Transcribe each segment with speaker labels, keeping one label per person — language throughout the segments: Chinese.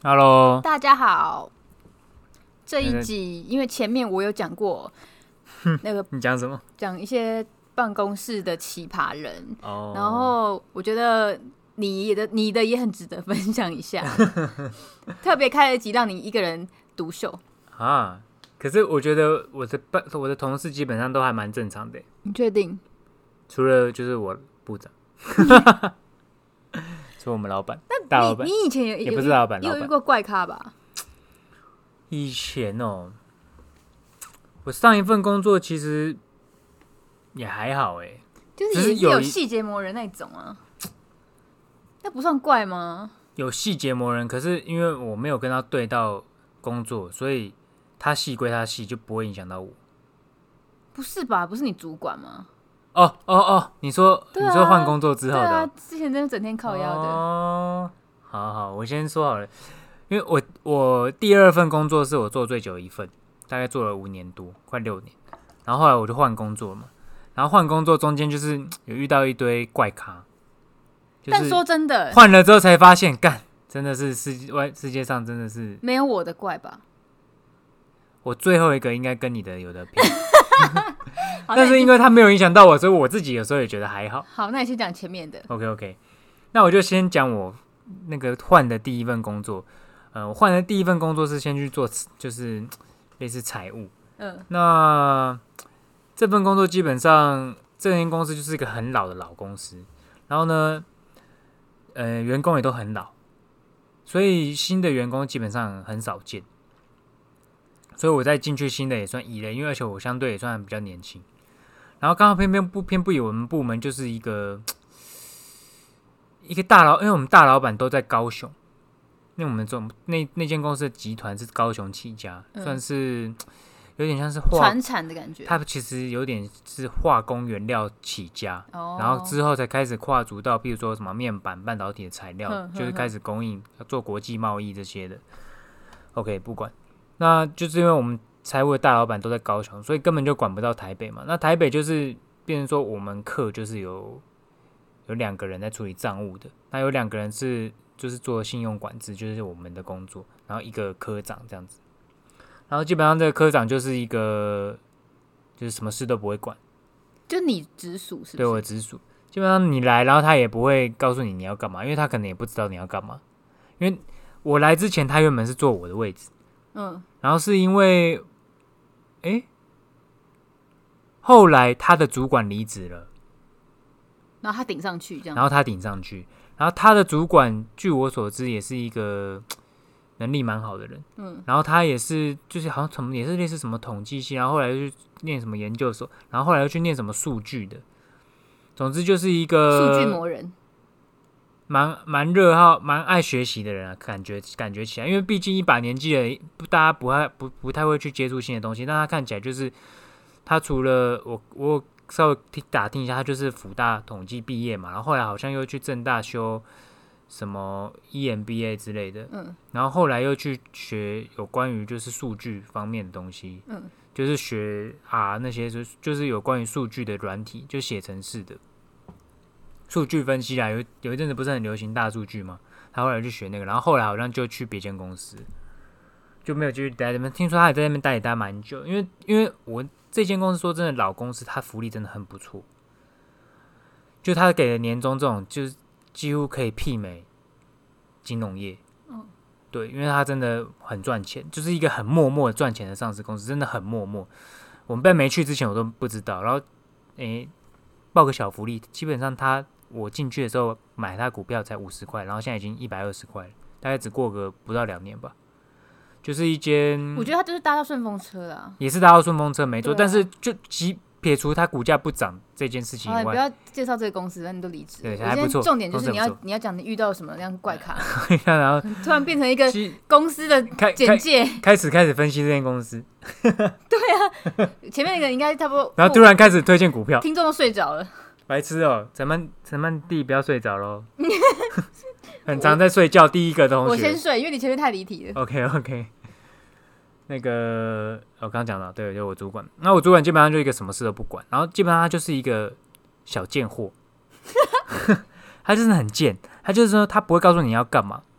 Speaker 1: Hello，
Speaker 2: 大家好。这一集因为前面我有讲过，那个
Speaker 1: 你讲什么？
Speaker 2: 讲一些办公室的奇葩人，
Speaker 1: 哦，
Speaker 2: 然后我觉得你的也很值得分享一下，特别开了一集让你一个人独秀
Speaker 1: 啊。可是我觉得我的同事基本上都还蛮正常的，
Speaker 2: 你确定？
Speaker 1: 除了就是我部长，除了我们老板，大老板，
Speaker 2: 你以前
Speaker 1: 也不是老板，
Speaker 2: 有遇过怪咖吧？
Speaker 1: 以前哦，我上一份工作其实也还好哎，
Speaker 2: 就是也有细节魔人那种啊，那不算怪吗？
Speaker 1: 有细节魔人，可是因为我没有跟他对到工作，所以他细归他细，就不会影响到我。
Speaker 2: 不是吧？不是你主管吗？
Speaker 1: 哦，你说换工作之后的，
Speaker 2: 对啊，之前真的整天靠腰的。
Speaker 1: 哦，好，我先说好了，因为我第二份工作是我做最久的一份，大概做了5年多，快6年。然后后来我就换工作了嘛，然后换工作中间就是有遇到一堆怪咖，就是
Speaker 2: 但说真的，
Speaker 1: 换了之后才发现，干真的是世界上真的是
Speaker 2: 没有我的怪吧？
Speaker 1: 我最后一个应该跟你的有的拼。但是因为他没有影响到我，所以我自己有时候也觉得还好。
Speaker 2: 好，那你先讲前面的。
Speaker 1: OK， 那我就先讲我那个换的第一份工作。我换的第一份工作是先去做，就是类似财务。那这份工作基本上这间公司就是一个很老的老公司，然后呢，员工也都很老，所以新的员工基本上很少见。所以我在进去新的也算异类，因为而且我相对也算比较年轻。然后刚好偏不以我们部门就是一个大佬，因为我们大老板都在高雄，因为我们那间公司的集团是高雄起家，算是有点像是
Speaker 2: 传产的感觉。
Speaker 1: 它其实有点是化工原料起家，然后之后才开始跨足到，比如说什么面板、半导体的材料，就是开始供应做国际贸易这些的。OK， 不管。那就是因为我们财务的大老板都在高雄，所以根本就管不到台北嘛。那台北就是变成说我们课就是有2个人在处理账务的，那有2个人就是做信用管制，就是我们的工作，然后一个科长这样子。然后基本上这个科长就是一个就是什么事都不会管，
Speaker 2: 就你直属是不是？
Speaker 1: 对，我直属。基本上你来，然后他也不会告诉你要干嘛，因为他可能也不知道你要干嘛。因为我来之前，他原本是坐我的位置。然后是因为，后来他的主管离职了，
Speaker 2: 然后他顶上去这样，
Speaker 1: 然后他的主管，据我所知也是一个能力蛮好的人，然后他也是就是好像也是类似什么统计系，然后后来又去念什么研究所，然后后来又去念什么数据的，总之就是一个
Speaker 2: 数据魔人。
Speaker 1: 蛮热好、蛮爱学习的人啊，感觉起来，因为毕竟一把年纪了，大家不太会去接触新的东西。但他看起来就是，他除了我稍微打听一下，他就是辅大统计毕业嘛，然后后来好像又去政大修什么 EMBA 之类的，然后后来又去学有关于就是数据方面的东西，就是学那些就是有关于数据的软体，就写程式的。数据分析啦，有一阵子不是很流行大数据吗？他后来去学那个，然后后来好像就去别间公司，就没有继续待在那边。听说他也在那边待蛮久，因为我这间公司说真的老公司，他福利真的很不错，就他给的年终这种，就是几乎可以媲美金融业。对，因为他真的很赚钱，就是一个很默默赚钱的上市公司，真的很默默。我们没去之前我都不知道，然后报个小福利，基本上我进去的时候买他股票才50块，然后现在已经120块了，大概只过个不到2年吧。就是一间，
Speaker 2: 我觉得他就是搭到顺风车啦，
Speaker 1: 也是搭到顺风车没错，但是就撇除他股价不涨这件事情以外，
Speaker 2: 你不要介绍这个公司，那你都离职。
Speaker 1: 对，还不错。
Speaker 2: 重点就是你要讲你遇到什么样怪咖，
Speaker 1: 然后
Speaker 2: 突然变成一个公司的简介，
Speaker 1: 开始分析这间公司。
Speaker 2: 对啊，前面那个应该差不多，
Speaker 1: 然后突然开始推荐股票，
Speaker 2: 听众都睡着了。
Speaker 1: 白痴哦，陈曼弟不要睡着咯。很常在睡觉，第一个同学。
Speaker 2: 我先睡，因为你前面太离题了。
Speaker 1: OK， 那个我刚刚讲到，对，就是我主管。那我主管基本上就一个什么事都不管，然后基本上他就是一个小贱货，他真的很贱。他就是说他不会告诉你要干嘛，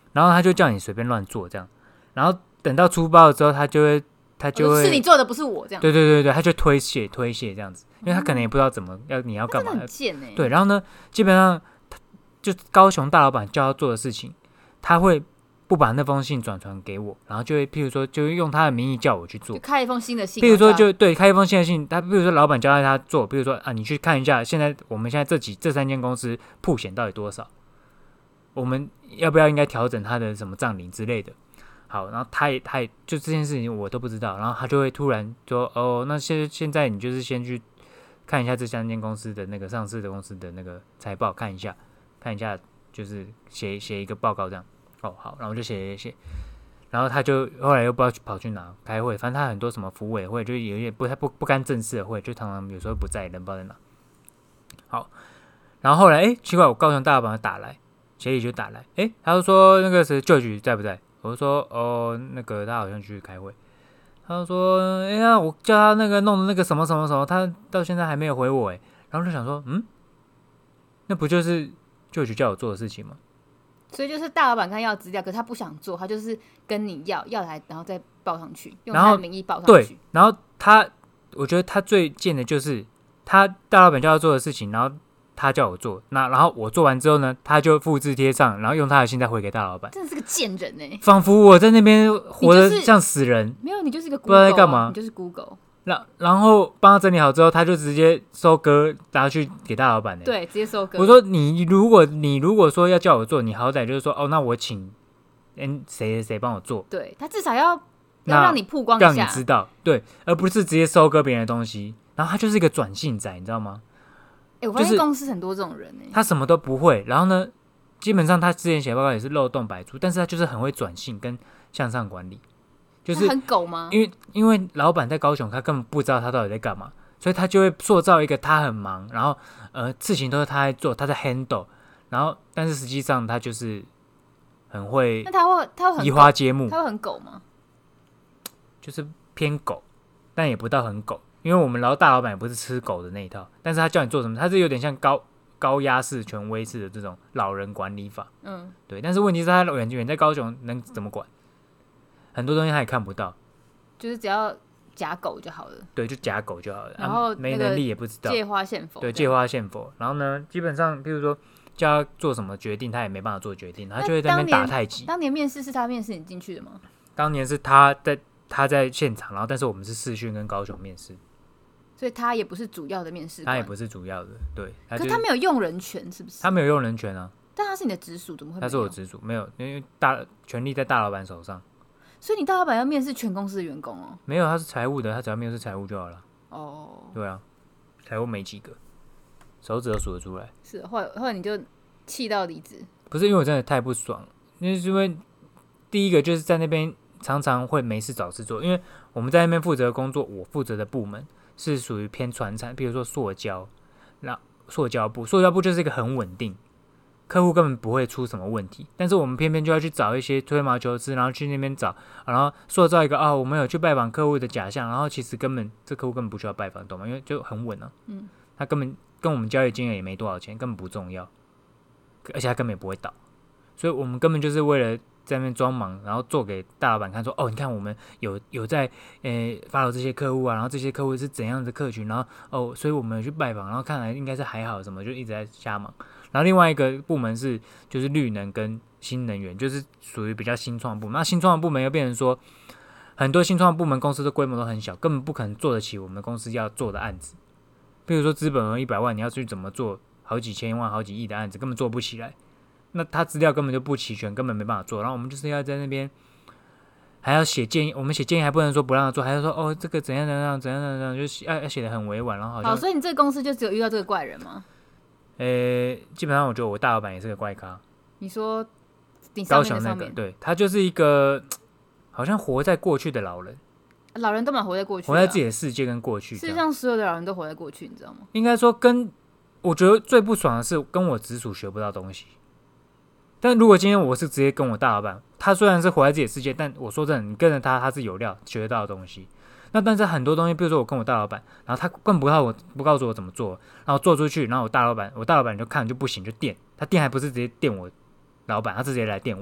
Speaker 1: 然后他就叫你随便乱做这样，然后等到出包了之后，他就会
Speaker 2: 是你做的，不是我这样。
Speaker 1: 对，他就推卸这样子，因为他可能也不知道你要干嘛。
Speaker 2: 很贱欸。
Speaker 1: 对，然后呢，基本上就高雄大老板叫他做的事情，他会不把那封信转传给我，然后就会譬如说，就用他的名义叫我去做，
Speaker 2: 就开一封新的信。
Speaker 1: 譬如说开一封新的信，他譬如说老板交代他做，譬如说啊，你去看一下我们现在这3间公司曝险到底多少，我们要不要应该调整他的什么账龄之类的。好，然后他也就这件事情我都不知道，然后他就会突然说哦，那现在你就是先去看一下这3间公司的那个上市的公司的那个财报，看一下，就是写一个报告这样。哦，好，然后我就写，然后他就后来又不知道跑去哪开会，反正他很多什么福委会，就有点不干正事的会，就常常有时候不在，人不知道在哪。好，然后后来奇怪，我高雄大老板打来，协理就打来，他就说那个谁旧局在不在？我就说哦，那个他好像去开会。他就说我叫他那个弄的那个什么什么什么，他到现在还没有回我然后就想说那不就是旧局叫我做的事情吗？
Speaker 2: 所以就是大老板看要资料，可是他不想做，他就是跟你要来，然后再报上去，用他的名义报上去。
Speaker 1: 对，然后我觉得他最贱的就是他大老板叫他做的事情，然后他叫我做，然后我做完之后呢，他就复制贴上，然后用他的信再回给大老板。
Speaker 2: 真的是个贱人
Speaker 1: 仿佛我在那边活得像死人。
Speaker 2: 没有，你就是一个
Speaker 1: Google， 不知道在干嘛，
Speaker 2: 你就是 Google。
Speaker 1: 然后帮他整理好之后，他就直接收割拿去给大老板
Speaker 2: 对，直接收割。
Speaker 1: 我说你如果说要叫我做，你好歹就是说哦，那我请谁帮我做。
Speaker 2: 对，他至少要让你曝光一下，
Speaker 1: 让你知道，对，而不是直接收割别人的东西。然后他就是一个转性仔，你知道吗？
Speaker 2: 我发现公司很多这种人
Speaker 1: 他什么都不会，然后呢，基本上他之前写报告也是漏洞百出，但是他就是很会转性跟向上管理。就是
Speaker 2: 很狗吗？
Speaker 1: 因为老板在高雄，他根本不知道他到底在干嘛，所以他就会塑造一个他很忙，然后事情都是他在做，他在 handle， 然后但是实际上他就是很会，
Speaker 2: 那他会
Speaker 1: 移花接木，
Speaker 2: 他会很狗吗？
Speaker 1: 就是偏狗，但也不到很狗，因为我们大老板也不是吃狗的那一套，但是他叫你做什么，他是有点像高压式、权威式的这种老人管理法，对，但是问题是他远在高雄能怎么管？很多东西他也看不到，
Speaker 2: 就是只要假狗就好了。
Speaker 1: 对，就假狗就好了。
Speaker 2: 然后
Speaker 1: 没能力也不知道，
Speaker 2: 借花献佛。
Speaker 1: 对，借花献佛。然后呢，基本上，比如说叫他做什么决定，他也没办法做决定，他就会在那边打太极。
Speaker 2: 当年面试是他面试你进去的吗？
Speaker 1: 当年是他在现场，然后但是我们是视讯跟高雄面试，
Speaker 2: 所以他也不是主要的面试官。
Speaker 1: 他也不是主要的，对。
Speaker 2: 可是他没有用人权，是不是？
Speaker 1: 他没有用人权啊。
Speaker 2: 但他是你的直属，怎么会没有？
Speaker 1: 他是我直属，没有，因为权力在大老板手上。
Speaker 2: 所以你大老板要面试全公司的员工哦？
Speaker 1: 没有，他是财务的，他只要面试财务就好了。
Speaker 2: 哦，
Speaker 1: 对啊，财务没几个，手指都数得出来。
Speaker 2: 是，后来你就气到离职？
Speaker 1: 不是，因为我真的太不爽了，因为第一个就是在那边常常会没事找事做，因为我们在那边负责的工作，我负责的部门是属于偏传产，比如说塑胶，那塑胶部就是一个很稳定。客户根本不会出什么问题，但是我们偏偏就要去找一些吹毛求疵，然后去那边找，然后塑造一个我们有去拜访客户的假象，然后其实这客户根本不需要拜访，懂吗？因为就很稳啊，他根本跟我们交易金额也没多少钱，根本不重要，而且他根本也不会倒，所以我们根本就是为了在那边装忙，然后做给大老板看说，你看我们有在follow这些客户啊，然后这些客户是怎样的客群，然后所以我们有去拜访，然后看来应该是还好什么，就一直在瞎忙。然后另外一个部门就是绿能跟新能源，就是属于比较新创部门。那新创的部门又变成说，很多新创部门公司的规模都很小，根本不可能做得起我们公司要做的案子。比如说资本额100万，你要去怎么做好几千万、好几亿的案子，根本做不起来。那他资料根本就不齐全，根本没办法做。然后我们就是要在那边还要写建议，我们写建议还不能说不让他做，还要说这个怎样，就是要写得很委婉，然后好像。
Speaker 2: 好，所以你这个公司就只有遇到这个怪人吗？
Speaker 1: 基本上我觉得我大老板也是个怪咖。
Speaker 2: 你说你上面的上面，
Speaker 1: 高雄那个，对，他就是一个好像活在过去的老人。
Speaker 2: 老人都蛮活在过去，
Speaker 1: 活在自己的世界跟过去。
Speaker 2: 事实上，所有的老人都活在过去，你知道吗？
Speaker 1: 应该说，我觉得最不爽的是跟我直属学不到东西。但如果今天我是直接跟我大老板，他虽然是活在自己的世界，但我说真的，你跟着他是有料，学得到的东西。那但是很多东西，比如说我跟我大老板，然后他更不告诉我怎么做，然后做出去，然后我大老板就看就不行，就电他电还不是直接电我老板，他直接来电我。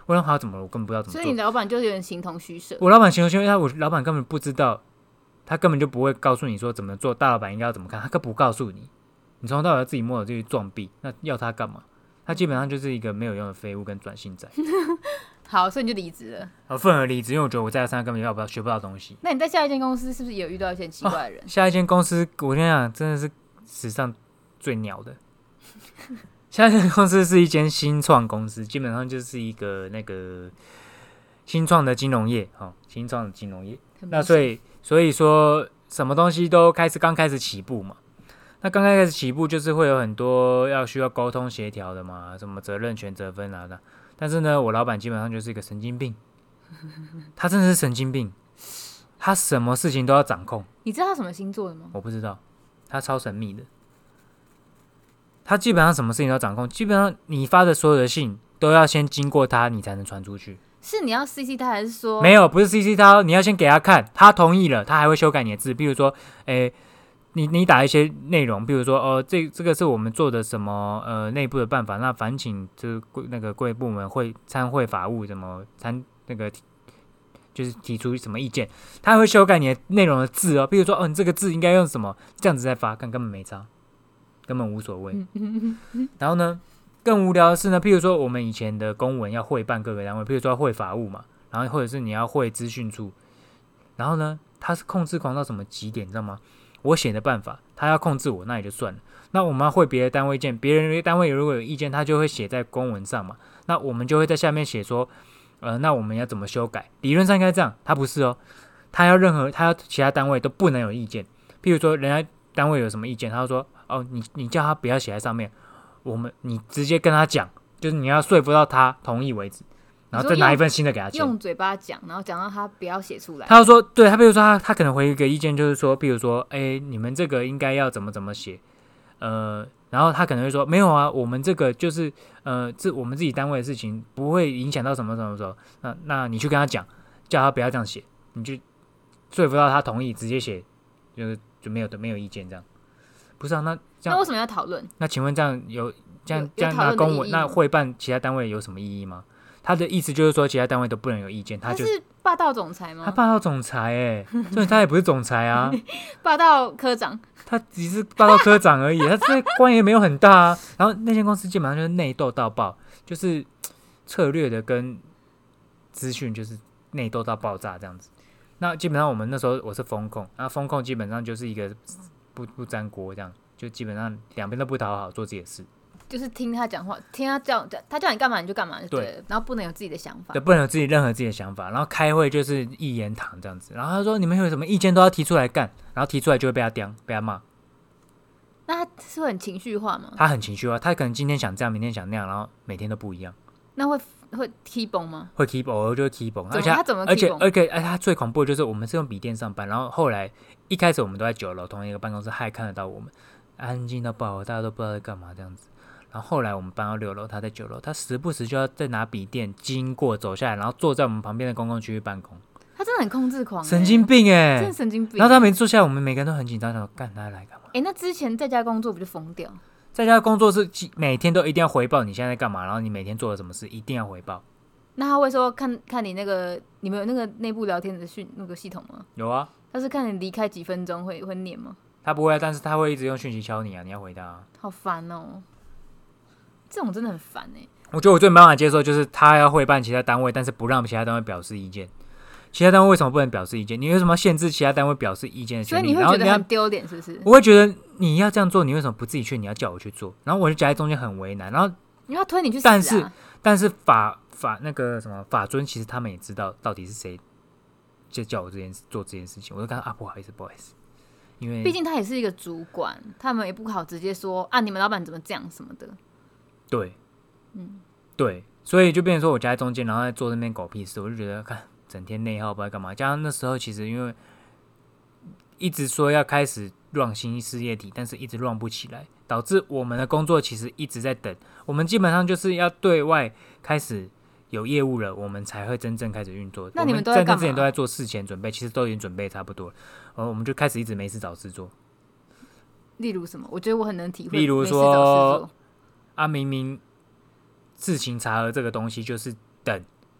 Speaker 1: 我老板怎么了？我根本不知道怎么做。
Speaker 2: 所以你老板就是有点形同虚设。
Speaker 1: 我老板形同虚设，我老板根本不知道，他根本就不会告诉你说怎么做，大老板应该要怎么看，他更不告诉你。你从头到尾要自己摸索自己撞壁，那要他干嘛？他基本上就是一个没有用的废物跟转性仔。
Speaker 2: 好，所以你就离职了。
Speaker 1: 愤而离职，因为我觉得我在他身上根本学不到东西。
Speaker 2: 那你在下一间公司是不是也有遇到一些奇怪的人？
Speaker 1: 下一间公司，我跟你讲，真的是史上最鸟的。下一间公司是一间新创公司，基本上就是一个那个新创的金融业，新创的金融业。那所以说，什么东西都刚开始起步嘛。那刚开始起步就是会有很多需要沟通协调的嘛，什么责任权责分啊的。但是呢，我老板基本上就是一个神经病，他真的是神经病，他什么事情都要掌控。
Speaker 2: 你知道他什么星座的吗？
Speaker 1: 我不知道，他超神秘的。他基本上什么事情都要掌控，基本上你发的所有的信都要先经过他，你才能传出去。
Speaker 2: 是你要 CC 他，还是说
Speaker 1: 没有？不是 CC 他，你要先给他看，他同意了，他还会修改你的字。比如说，你打一些内容，比如说这个是我们做的什么内部的办法，那烦请就是那个贵部门参会法务什么那个就是提出什么意见，他还会修改你的内容的字哦。比如说你这个字应该用什么，这样子再发，根本没差，根本无所谓。然后呢，更无聊的是呢，譬如说我们以前的公文要汇办各个单位，譬如说要汇法务嘛，然后或者是你要汇资讯处，然后呢，他是控制狂到什么极点，你知道吗？我写的办法，他要控制我，那也就算了。那我们要汇别的单位意见，别人的单位如果有意见，他就会写在公文上嘛。那我们就会在下面写说，那我们要怎么修改？理论上应该这样，他不是哦，他要其他单位都不能有意见。譬如说，人家单位有什么意见，他就说，你叫他不要写在上面，你直接跟他讲，就是你要说服到他同意为止。然后再拿一份新的给他签，
Speaker 2: 用嘴巴讲，然后讲到他不要写出来。
Speaker 1: 他就说，对他，比如说他可能回一个意见，就是说，比如说，你们这个应该要怎么写，然后他可能会说，没有啊，我们这个就是这我们自己单位的事情，不会影响到什么什么时候。那你去跟他讲，叫他不要这样写，你就说服到他同意，直接写，就没有意见这样。不是啊，那这样
Speaker 2: 那为什么要讨论？
Speaker 1: 那请问这样拿公文，那会办其他单位有什么意义吗？他的意思就是说，其他单位都不能有意见。他
Speaker 2: 是霸道总裁吗？
Speaker 1: 他霸道总裁所以他也不是总裁啊，
Speaker 2: 霸道科长。
Speaker 1: 他只是霸道科长而已，他这官也没有很大啊。然后那间公司基本上就是内斗到爆，就是策略的跟资讯就是内斗到爆炸这样子。那基本上我们那时候我是风控，那风控基本上就是一个不沾锅这样，就基本上两边都不讨好，做自己的事。
Speaker 2: 就是听他讲话，听他叫你干嘛你就干嘛就对了，然后不能有自己的想法，
Speaker 1: 对，不能有任何自己的想法。然后开会就是一言堂这样子。然后他说你们有什么意见都要提出来干，然后提出来就会被他刁，被他骂。
Speaker 2: 那他是会很情绪化吗？
Speaker 1: 他很情绪化，他可能今天想这样，明天想那样，然后每天都不一样。
Speaker 2: 那会 key 崩吗？
Speaker 1: 会 key 崩，偶尔就会 key 崩。
Speaker 2: 他怎么 key 崩？
Speaker 1: 而且他最恐怖的就是我们是用笔电上班，然后后来一开始我们都在9楼同一个办公室，他也看得到我们，安静到爆，大家都不知道在干嘛这样子。然后后来我们搬到6楼，他在9楼，他时不时就要再拿笔电经过走下来，然后坐在我们旁边的公共区域办公。
Speaker 2: 他真的很控制狂，
Speaker 1: 神经病
Speaker 2: 真的神经病。
Speaker 1: 然后他每次坐下来，我们每个人都很紧张，想说干他来干嘛？
Speaker 2: 那之前在家工作不就疯掉？
Speaker 1: 在家工作是每天都一定要回报你现在在干嘛，然后你每天做了什么事一定要回报。
Speaker 2: 那他会说看你你们有那个内部聊天的那个系统吗？
Speaker 1: 有啊。
Speaker 2: 他是看你离开几分钟会念吗？
Speaker 1: 他不会，但是他会一直用讯息敲你啊，你要回答啊。
Speaker 2: 好烦哦。这种真的很烦
Speaker 1: 我觉得我最没办法接受就是他要会办其他单位，但是不让其他单位表示意见。其他单位为什么不能表示意见？你为什么要限制其他单位表示意见的权利？
Speaker 2: 所以你会觉得很丢脸，是不是？
Speaker 1: 我会觉得你要这样做，你为什么不自己去？你要叫我去做，然后我就夹在中间很为难。然后
Speaker 2: 你要推你去死啊！
Speaker 1: 但是法那个什么法尊，其实他们也知道到底是谁就叫我做这件事情。我就跟他不好意思，因为
Speaker 2: 毕竟他也是一个主管，他们也不好直接说你们老板怎么这样什么的。
Speaker 1: 对，对，所以就变成说我夹在中间，然后在做那边狗屁事，我就觉得看整天内耗不知道干嘛。加上那时候其实因为一直说要开始run新事业体，但是一直run不起来，导致我们的工作其实一直在等。我们基本上就是要对外开始有业务了，我们才会真正开始运作。
Speaker 2: 那你们都在干嘛？
Speaker 1: 在那之前都在做事前准备，其实都已经准备差不多了，我们就开始一直没事找事做。
Speaker 2: 例如什么？我觉得我很能体会。
Speaker 1: 例如说明明事情查核这个东西就是等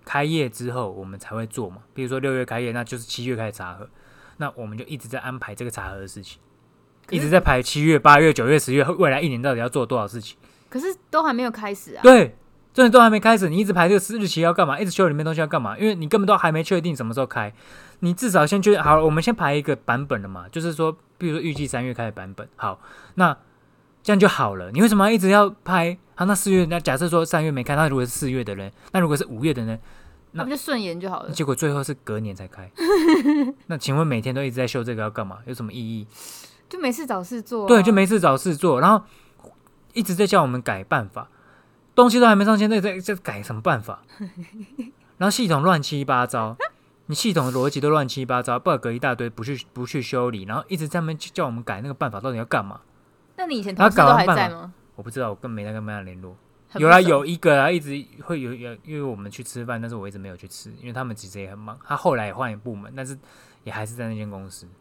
Speaker 1: 开业之后我们才会做嘛。比如说6月开业，那就是7月开始查核，那我们就一直在安排这个查核的事情，一直在排7月、8月、9月、10月，未来1年到底要做多少事情。
Speaker 2: 可是都还没有开始啊。
Speaker 1: 对，真的都还没开始，你一直排这个日期要干嘛？一直修里面东西要干嘛？因为你根本都还没确定什么时候开，你至少先确定好了，我们先排一个版本了嘛，就是说，比如说预计3月开的版本，好，那这样就好了。你为什么要一直要拍？好，那4月，那假设说3月没开，那如果是4月的人，那如果是5月的人，
Speaker 2: 那不就顺延就好了？
Speaker 1: 结果最后是隔年才开，那请问每天都一直在修这个要干嘛？有什么意义？
Speaker 2: 就没事找事做、啊。
Speaker 1: 对，就没事找事做，然后一直在叫我们改办法，东西都还没上线，在改什么办法？然后系统乱七八糟，你系统的逻辑都乱七八糟 ，bug 一大堆，不去修理，然后一直在那边叫我们改那个办法，到底要干嘛？
Speaker 2: 那你以前同事都还在吗？
Speaker 1: 我不知道，我根本没在跟他联络。有啦，有一个啊，一直会有，因为我们去吃饭，但是我一直没有去吃，因为他们其实也很忙。他后来也换一部门，但是也还是在那间公司。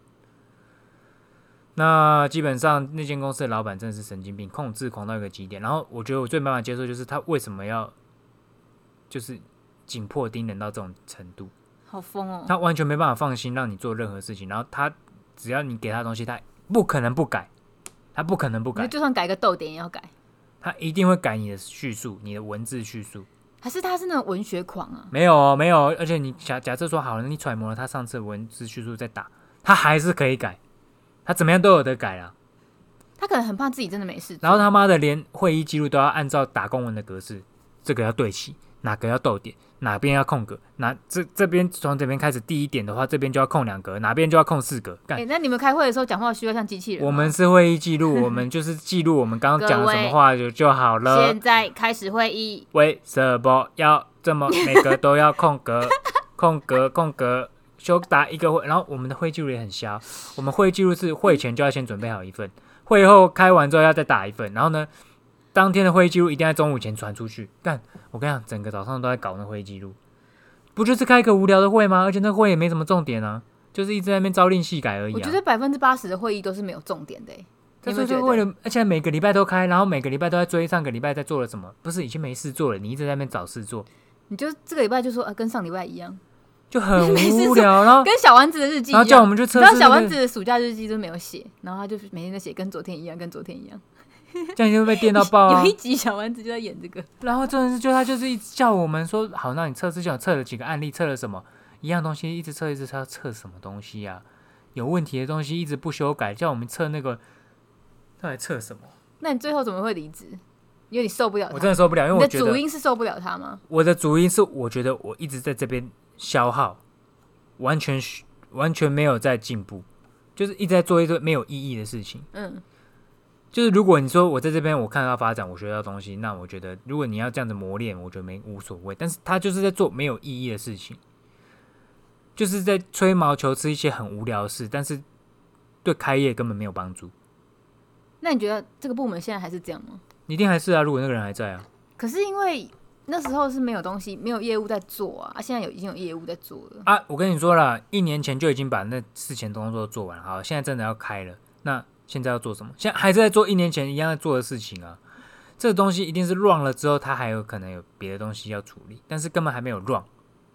Speaker 1: 那基本上那间公司的老板真的是神经病，控制狂到一个极点。然后我觉得我最没办法接受就是他为什么要就是紧迫盯人到这种程度，
Speaker 2: 好疯哦！
Speaker 1: 他完全没办法放心让你做任何事情，然后他只要你给他东西，他不可能不改，他不可能不改，
Speaker 2: 就算改个逗点也要改，
Speaker 1: 他一定会改你的叙述，你的文字叙述。
Speaker 2: 还是他是那种文学狂啊？
Speaker 1: 没有哦，没有，而且你假设说好了，你揣摩了他上次的文字叙述再打，他还是可以改。他怎么样都有得改啦，
Speaker 2: 他可能很怕自己真的没事做，
Speaker 1: 然后他妈的连会议记录都要按照打公文的格式，这个要对齐，哪个要逗点，哪边要空格，这边从这边开始第一点的话，这边就要空2格，哪边就要空4格。
Speaker 2: 那你们开会的时候讲话需要像机器人吗？
Speaker 1: 我们是会议记录，我们就是记录我们刚刚讲什么话就好了。
Speaker 2: 现在开始会议，
Speaker 1: 为什么要这么每个都要空格，空格，空格？修打一个会，然后我们的会记录也很瞎。我们会记录是会前就要先准备好一份，会后开完之后要再打一份，然后呢，当天的会议记录一定在中午前传出去。干，我跟你讲，整个早上都在搞那会议记录，不就是开一个无聊的会吗？而且那会也没什么重点啊，就是一直在那边朝令夕改而已啊。
Speaker 2: 我觉得80%的会议都是没有重点的欸。
Speaker 1: 这就是为了，而且每个礼拜都开，然后每个礼拜都在追上个礼拜在做了什么。不是已经没事做了，你一直在那边找事做，
Speaker 2: 你就这个礼拜就说跟上礼拜一样。
Speaker 1: 就很无聊，然后
Speaker 2: 跟小丸子的日记一样，
Speaker 1: 然后叫我们去测试、
Speaker 2: 然后小丸子的暑假日记都没有写，然后他就每天在写跟昨天一样，跟昨天一样，
Speaker 1: 这样就会被电到爆啊！
Speaker 2: 有一集小丸子就在演这个，
Speaker 1: 然后真的是他就是一直叫我们说好，那你测试，叫我测了几个案例，测了什么一样东西，一直测，要测什么东西啊？有问题的东西一直不修改，叫我们测那个，到底测什么？
Speaker 2: 那你最后怎么会离职？因为你受不了他，
Speaker 1: 我真的受不了，因为我觉得
Speaker 2: 你的主因是受不了他吗？
Speaker 1: 我的主因是我觉得我一直在这边消耗，完全没有在进步，就是一直在做一堆没有意义的事情。就是如果你说我在这边我看到发展，我学到东西，那我觉得如果你要这样子磨练，我觉得无所谓。但是他就是在做没有意义的事情，就是在吹毛求疵一些很无聊的事，但是对开业根本没有帮助。
Speaker 2: 那你觉得这个部门现在还是这样吗？
Speaker 1: 一定还是啊，如果那个人还在啊。
Speaker 2: 可是因为那时候是没有东西，没有业务在做啊，现在已经有业务在做了
Speaker 1: 啊。我跟你说了，1年前就已经把那事前工作做完，好，现在真的要开了，那现在要做什么？现在还是在做1年前一样在做的事情啊。这个东西一定是 run 了之后，它还有可能有别的东西要处理，但是根本还没有 run。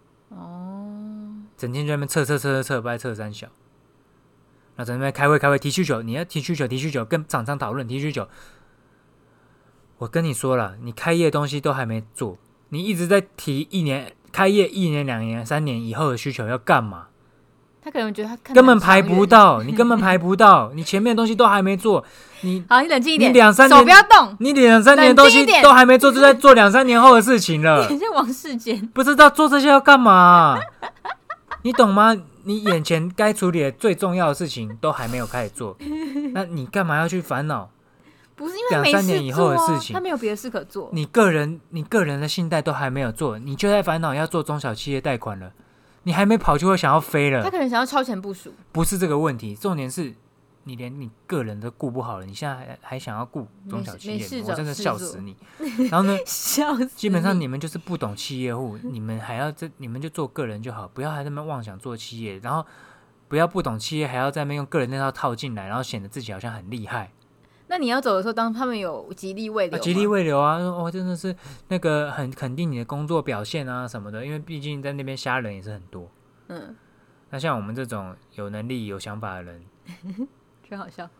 Speaker 1: 整天在那边测，不爱测3小。那在那边开会，提需求，你要提需求，跟厂商讨论提需求。我跟你说了，你开业的东西都还没做，你一直在提开业1年、2年、3年以后的需求要干嘛？
Speaker 2: 他可能觉得他
Speaker 1: 根本排不到，你根本排不到，你前面的东西都还没做，
Speaker 2: 好，你冷静一点，
Speaker 1: 你2-3年
Speaker 2: 手不要动，
Speaker 1: 你2-3年的东西都还没做，就在做2-3年后的事情了。
Speaker 2: 你像王世坚，
Speaker 1: 不知道做这些要干嘛、你懂吗？你眼前该处理的最重要的事情都还没有开始做，那你干嘛要去烦恼？
Speaker 2: 不是因为没事做、
Speaker 1: 2-3年以后的事情，
Speaker 2: 他没有别的事可做。
Speaker 1: 你个人的信贷都还没有做，你就在烦恼要做中小企业贷款了，你还没跑就会想要飞了。
Speaker 2: 他可能想要超前部署，
Speaker 1: 不是这个问题，重点是你连你个人都顾不好了，你现在还想要顾中小企业，我真的笑死你。然后呢，
Speaker 2: 笑死，
Speaker 1: 基本上你们就是不懂企业户，你们就做个人就好，不要还在那边妄想做企业，然后不要不懂企业还要在那边用个人那套套进来，然后显得自己好像很厉害。
Speaker 2: 那你要走的时候，当他们有极力慰留吗？
Speaker 1: 极力慰留啊，说真的是那个很肯定你的工作表现啊什么的，因为毕竟在那边瞎人也是很多。那像我们这种有能力、有想法的人，
Speaker 2: 真好笑。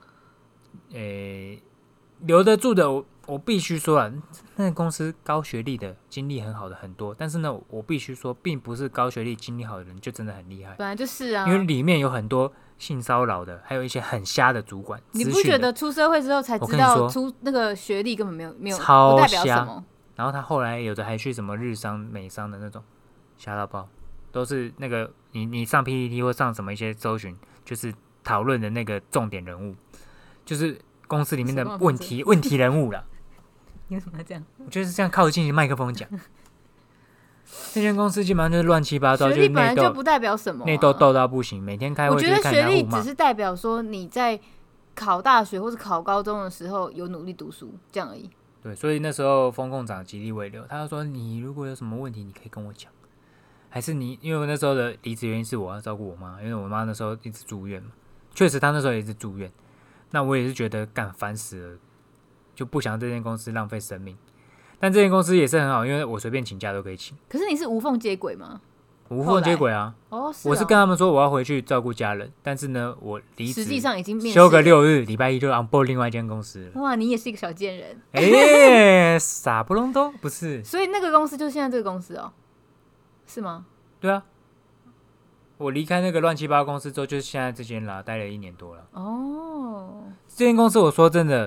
Speaker 1: 留得住的我必须说啊，那个公司高学历的、经历很好的很多，但是呢，我必须说，并不是高学历、经历好的人就真的很厉害。
Speaker 2: 本来就是啊，
Speaker 1: 因为里面有很多性骚扰的，还有一些很瞎的主管。
Speaker 2: 你不觉得出社会之后才知道那个学历根本没有
Speaker 1: 超
Speaker 2: 不代表什么？
Speaker 1: 然后他后来有的还去什么日商、美商的那种，瞎到爆，都是那个你上 PPT 或上什么一些搜寻，就是讨论的那个重点人物，就是公司里面的问题人物啦。
Speaker 2: 你为什么要这样？
Speaker 1: 我就是这样靠近麦克风讲。那间公司基本上就是乱七八糟，
Speaker 2: 学历本来就不代表什么，
Speaker 1: 内斗斗到不行，每天开会就是看人家互骂。
Speaker 2: 我觉得学历只是代表说你在考大学或是考高中的时候有努力读书，这样而已。
Speaker 1: 对，所以那时候风控长极力慰留，他就说你如果有什么问题，你可以跟我讲。还是你，因为我那时候的离职原因是我要照顾我妈，因为我妈那时候一直住院嘛，确实她那时候也是住院。那我也是觉得干烦死了，就不想这间公司浪费生命。但这间公司也是很好，因为我随便请假都可以请。
Speaker 2: 可是你是无缝接轨吗？
Speaker 1: 无缝接轨啊！我是跟他们说我要回去照顾家人，但是呢，我离职，
Speaker 2: 实际上已经
Speaker 1: 休个6日，礼拜一就 on board 另外一间公司了。
Speaker 2: 哇，你也是一个小贱人！
Speaker 1: 傻不隆咚，不是？
Speaker 2: 所以那个公司就是现在这个公司哦，是吗？
Speaker 1: 对啊，我离开那个乱七八糟公司之后，就是现在这间啦，待了1年多了。这间公司我说真的。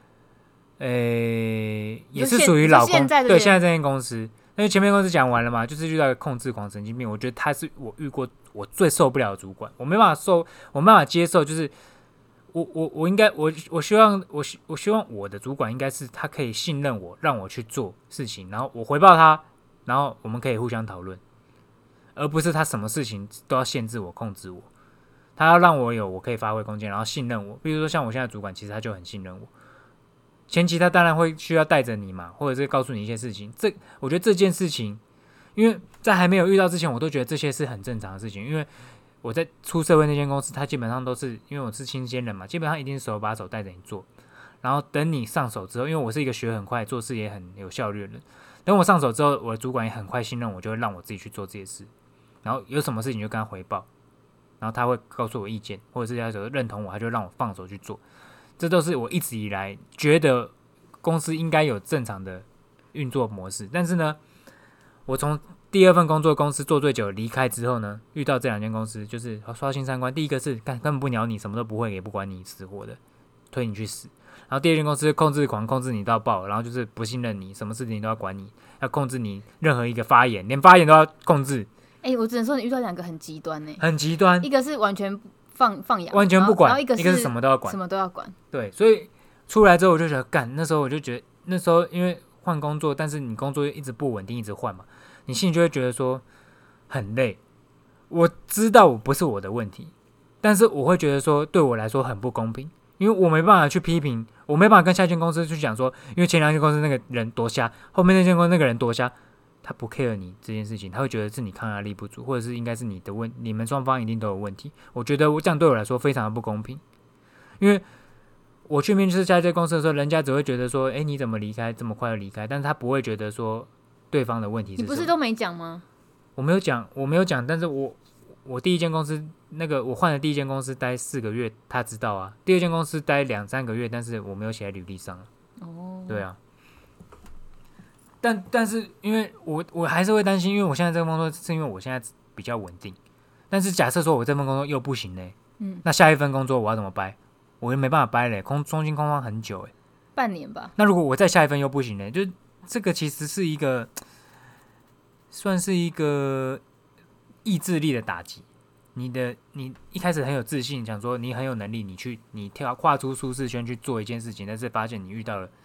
Speaker 1: 也是属于老公，对，现在这间公司，因为前面公司讲完了嘛，就是遇到一个控制狂神经病，我觉得他是我遇过我最受不了的主管，我没办法接受，就是我应该我希望我的主管应该是他可以信任我，让我去做事情，然后我回报他，然后我们可以互相讨论，而不是他什么事情都要限制我、控制我，他要让我可以发挥空间，然后信任我。比如说像我现在主管，其实他就很信任我。前期他当然会需要带着你嘛，或者是告诉你一些事情。我觉得这件事情，因为在还没有遇到之前，我都觉得这些是很正常的事情。因为我在出社会那间公司，他基本上都是因为我是新鲜人嘛，基本上一定是手把手带着你做。然后等你上手之后，因为我是一个学很快、做事也很有效率的人，等我上手之后，我的主管也很快信任我，就会让我自己去做这些事。然后有什么事情就跟他回报，然后他会告诉我意见，或者是他认同我，他就让我放手去做。这都是我一直以来觉得公司应该有正常的运作模式，但是呢，我从第2份工作公司做最久离开之后呢，遇到这2间公司就是刷新3观。第一个是根本不鸟你，什么都不会，也不管你死活的，推你去死。然后第2间公司控制狂，控制你到爆，然后就是不信任你，什么事情都要管你，要控制你任何一个发言，连发言都要控制。
Speaker 2: 我只能说你遇到2个很极端呢，
Speaker 1: 很极端，
Speaker 2: 一个是完全放养，
Speaker 1: 完全不管，
Speaker 2: 然后一个
Speaker 1: 是什么都要管，
Speaker 2: 什么都要管。
Speaker 1: 对，所以出来之后我就觉得干，那时候我就觉得那时候因为换工作，但是你工作一直不稳定，一直换嘛，你心里就会觉得说很累。我知道我不是我的问题，但是我会觉得说对我来说很不公平，因为我没办法去批评，我没办法跟下一间公司去讲说，因为前2间公司那个人多瞎，后面那间公司那个人多瞎。他不 care 你这件事情，他会觉得是你抗压力不足，或者是应该是你的你们双方一定都有问题。我觉得这样对我来说非常的不公平，因为我去面试下一家公司的时候，人家只会觉得说，你怎么离开这么快就离开？但是他不会觉得说对方的问题是什么。
Speaker 2: 你不是都没讲吗？
Speaker 1: 我没有讲，但是我第1间公司那个我换的第1间公司待4个月，他知道啊。第2间公司待2-3个月，但是我没有写在履历上。对啊。但是因为我还是会担心，因为我现在这个工作是因为我现在比较稳定，但是假设说我这份工作又不行嘞，那下一份工作我要怎么掰？我又没办法掰嘞，中间空窗很久
Speaker 2: 半年吧。
Speaker 1: 那如果我再下一份又不行嘞，就这个其实是一个算是一个意志力的打击。你一开始很有自信，想说你很有能力，你跨出舒适圈去做一件事情，但是发现你遇到了。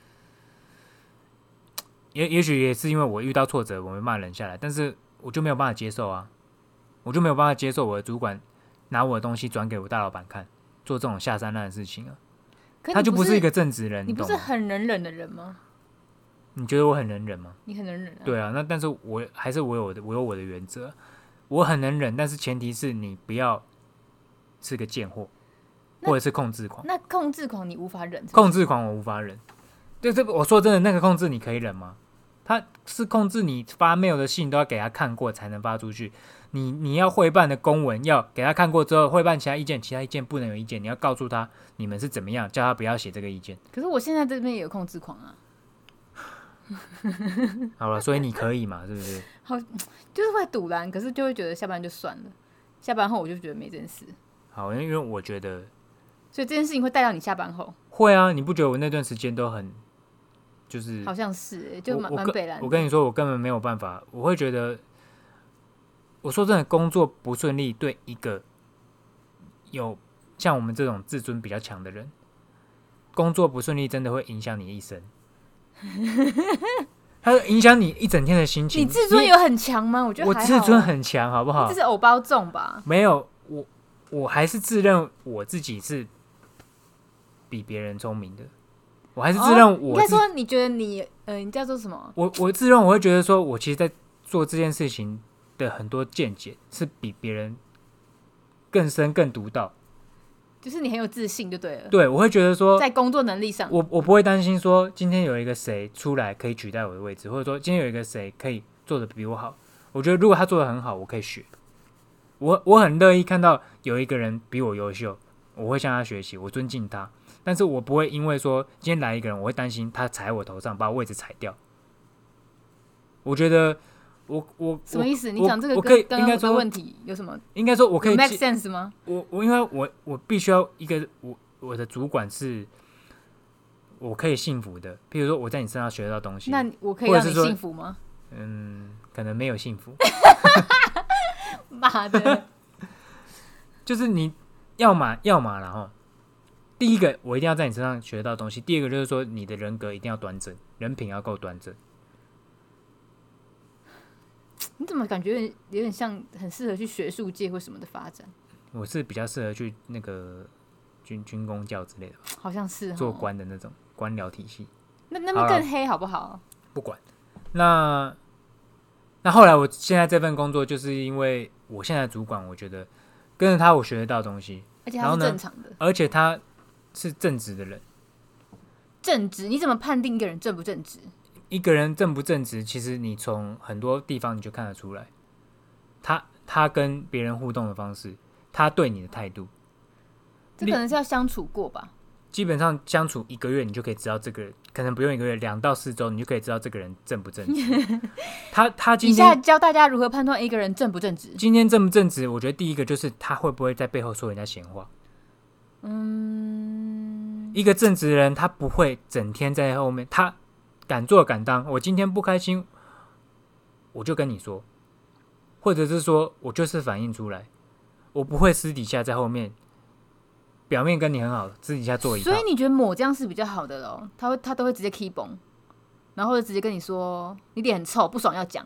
Speaker 1: 也许也是因为我遇到挫折，我没办法忍下来，但是我就没有办法接受啊，我就没有办法接受我的主管拿我的东西转给我大老板看，做这种下三滥的事情啊。他就不是一个正直人，
Speaker 2: 你不是很能忍的人吗？
Speaker 1: 你觉得我很能忍吗？
Speaker 2: 你很能忍啊。
Speaker 1: 对啊，那但是我有我的原则，我很能忍，但是前提是你不要是个贱货。 或者是控制狂。
Speaker 2: 那控制狂你无法忍？
Speaker 1: 控制狂我无法忍。对，这我说真的，那个控制你可以忍吗？他是控制你发 mail 的信都要给他看过才能发出去，你要会办的公文要给他看过之后，会办其他意见不能有意见，你要告诉他你们是怎么样，叫他不要写这个意见。
Speaker 2: 可是我现在这边也有控制狂啊。
Speaker 1: 好了，所以你可以嘛，是不是？
Speaker 2: 好，就是会堵拦，可是就会觉得下班就算了，下班后我就觉得没这件事。
Speaker 1: 好，因为我觉得，
Speaker 2: 所以这件事情会带到你下班后。
Speaker 1: 会啊，你不觉得我那段时间都很，就是
Speaker 2: 好像是、就蛮北蓝的。
Speaker 1: 我跟你说，我根本没有办法，我会觉得，我说真的，工作不顺利，对一个有像我们这种自尊比较强的人，工作不顺利真的会影响你一生。它会影响你一整天的心情。
Speaker 2: 你自尊有很强吗？我觉得
Speaker 1: 我
Speaker 2: 还好。
Speaker 1: 自尊很强，好不好？
Speaker 2: 这是偶包重吧？
Speaker 1: 没有，我还是自认我自己是比别人聪明的。我还是自认我
Speaker 2: 应该说，你觉得你你叫做什么？
Speaker 1: 我自认我会觉得说，我其实在做这件事情的很多见解是比别人更深更独到。
Speaker 2: 就是你很有自信就对了。
Speaker 1: 对，我会觉得说，
Speaker 2: 在工作能力上，
Speaker 1: 我不会担心说今天有一个谁出来可以取代我的位置，或者说今天有一个谁可以做的比我好。我觉得如果他做的很好，我可以学。我很乐意看到有一个人比我优秀，我会向他学习，我尊敬他。但是我不会因为说今天来一个人，我会担心他踩我头上，把我位置踩掉。我觉得我
Speaker 2: 什么意思？你讲这个
Speaker 1: 我可以
Speaker 2: 跟刚刚我的问题有什么？
Speaker 1: 应该说我可以
Speaker 2: make sense 吗？
Speaker 1: 因为我必须要一个我的主管是我可以幸福的，譬如说我在你身上学到东西，
Speaker 2: 那我可以让你幸福吗？
Speaker 1: 可能没有幸福。
Speaker 2: 妈的，
Speaker 1: 就是你要嘛然后第一个我一定要在你身上学到东西，第二个就是说你的人格一定要端正，人品要够端正。
Speaker 2: 你怎么感觉有点像很适合去学术界或什么的发展？
Speaker 1: 我是比较适合去那个军公教之类的，
Speaker 2: 好像是
Speaker 1: 做官的那种官僚体系。
Speaker 2: 那边更黑好不好？
Speaker 1: 不管。那后来我现在这份工作，就是因为我现在的主管，我觉得跟着他我学得到东西，
Speaker 2: 而且他是正常的，
Speaker 1: 而且他是正直的人。
Speaker 2: 正直？你怎么判定一个人正不正直？
Speaker 1: 一个人正不正直，其实你从很多地方你就看得出来，他跟别人互动的方式，他对你的态度，
Speaker 2: 这可能是要相处过吧。
Speaker 1: 基本上相处1个月，你就可以知道这个人，可能不用1个月，2到4周，你就可以知道这个人正不正直。他今天
Speaker 2: 以下教大家如何判断一个人正不正直。
Speaker 1: 今天正不正直，我觉得第一个就是他会不会在背后说人家闲话。一个正直的人，他不会整天在后面，他敢做敢当。我今天不开心，我就跟你说，或者是说我就是反映出来，我不会私底下在后面，表面跟你很好，私底下做一套。
Speaker 2: 所以你觉得抹这样是比较好的咯？他都会直接 keep on， 然后或者直接跟你说你脸很臭，不爽要讲。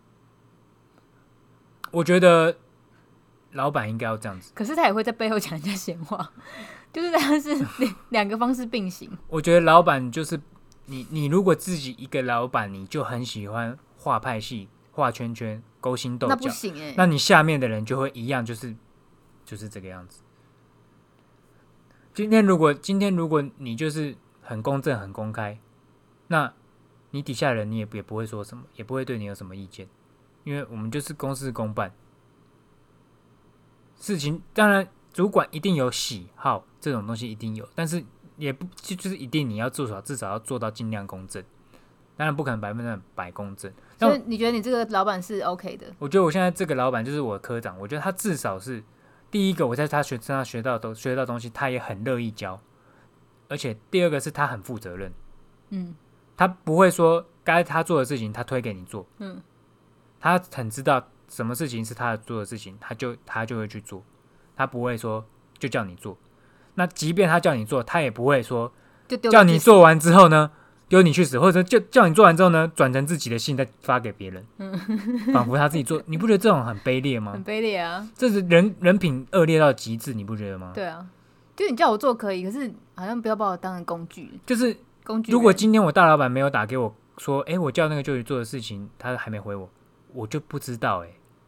Speaker 1: 我觉得老板应该要这样子，
Speaker 2: 可是他也会在背后讲人家闲话，就是他是两个方式并行。
Speaker 1: 我觉得老板就是你如果自己一个老板，你就很喜欢画派系、画圈圈、勾心斗角，
Speaker 2: 那不行
Speaker 1: 那你下面的人就会一样，就是这个样子。今天如果你就是很公正、很公开，那你底下的人你也不会说什么，也不会对你有什么意见，因为我们就是公事公办。事情当然主管一定有喜好，这种东西一定有，但是也不就是一定你要至少要做到尽量公正，当然不可能100%公正。
Speaker 2: 所以你觉得你这个老板是 OK 的？
Speaker 1: 我觉得我现在这个老板就是我的科长，我觉得他至少是第一个，我在他身上学到东西，他也很乐意教，而且第二个是他很负责任，他不会说该他做的事情他推给你做，他很知道什么事情是他做的事情，他就会去做，他不会说就叫你做。那即便他叫你做，他也不会说叫你做完之后呢丢你去死，或者就叫你做完之后呢转成自己的信再发给别人，仿佛他自己做。你不觉得这种很卑劣吗？
Speaker 2: 很卑劣啊！
Speaker 1: 这是人品恶劣到极致，你不觉得吗？
Speaker 2: 对啊，就你叫我做可以，可是好像不要把我当成工具。
Speaker 1: 就是
Speaker 2: 工具。
Speaker 1: 如果今天我大老板没有打给我说，我叫那个舅舅做的事情，他还没回我，我就不知道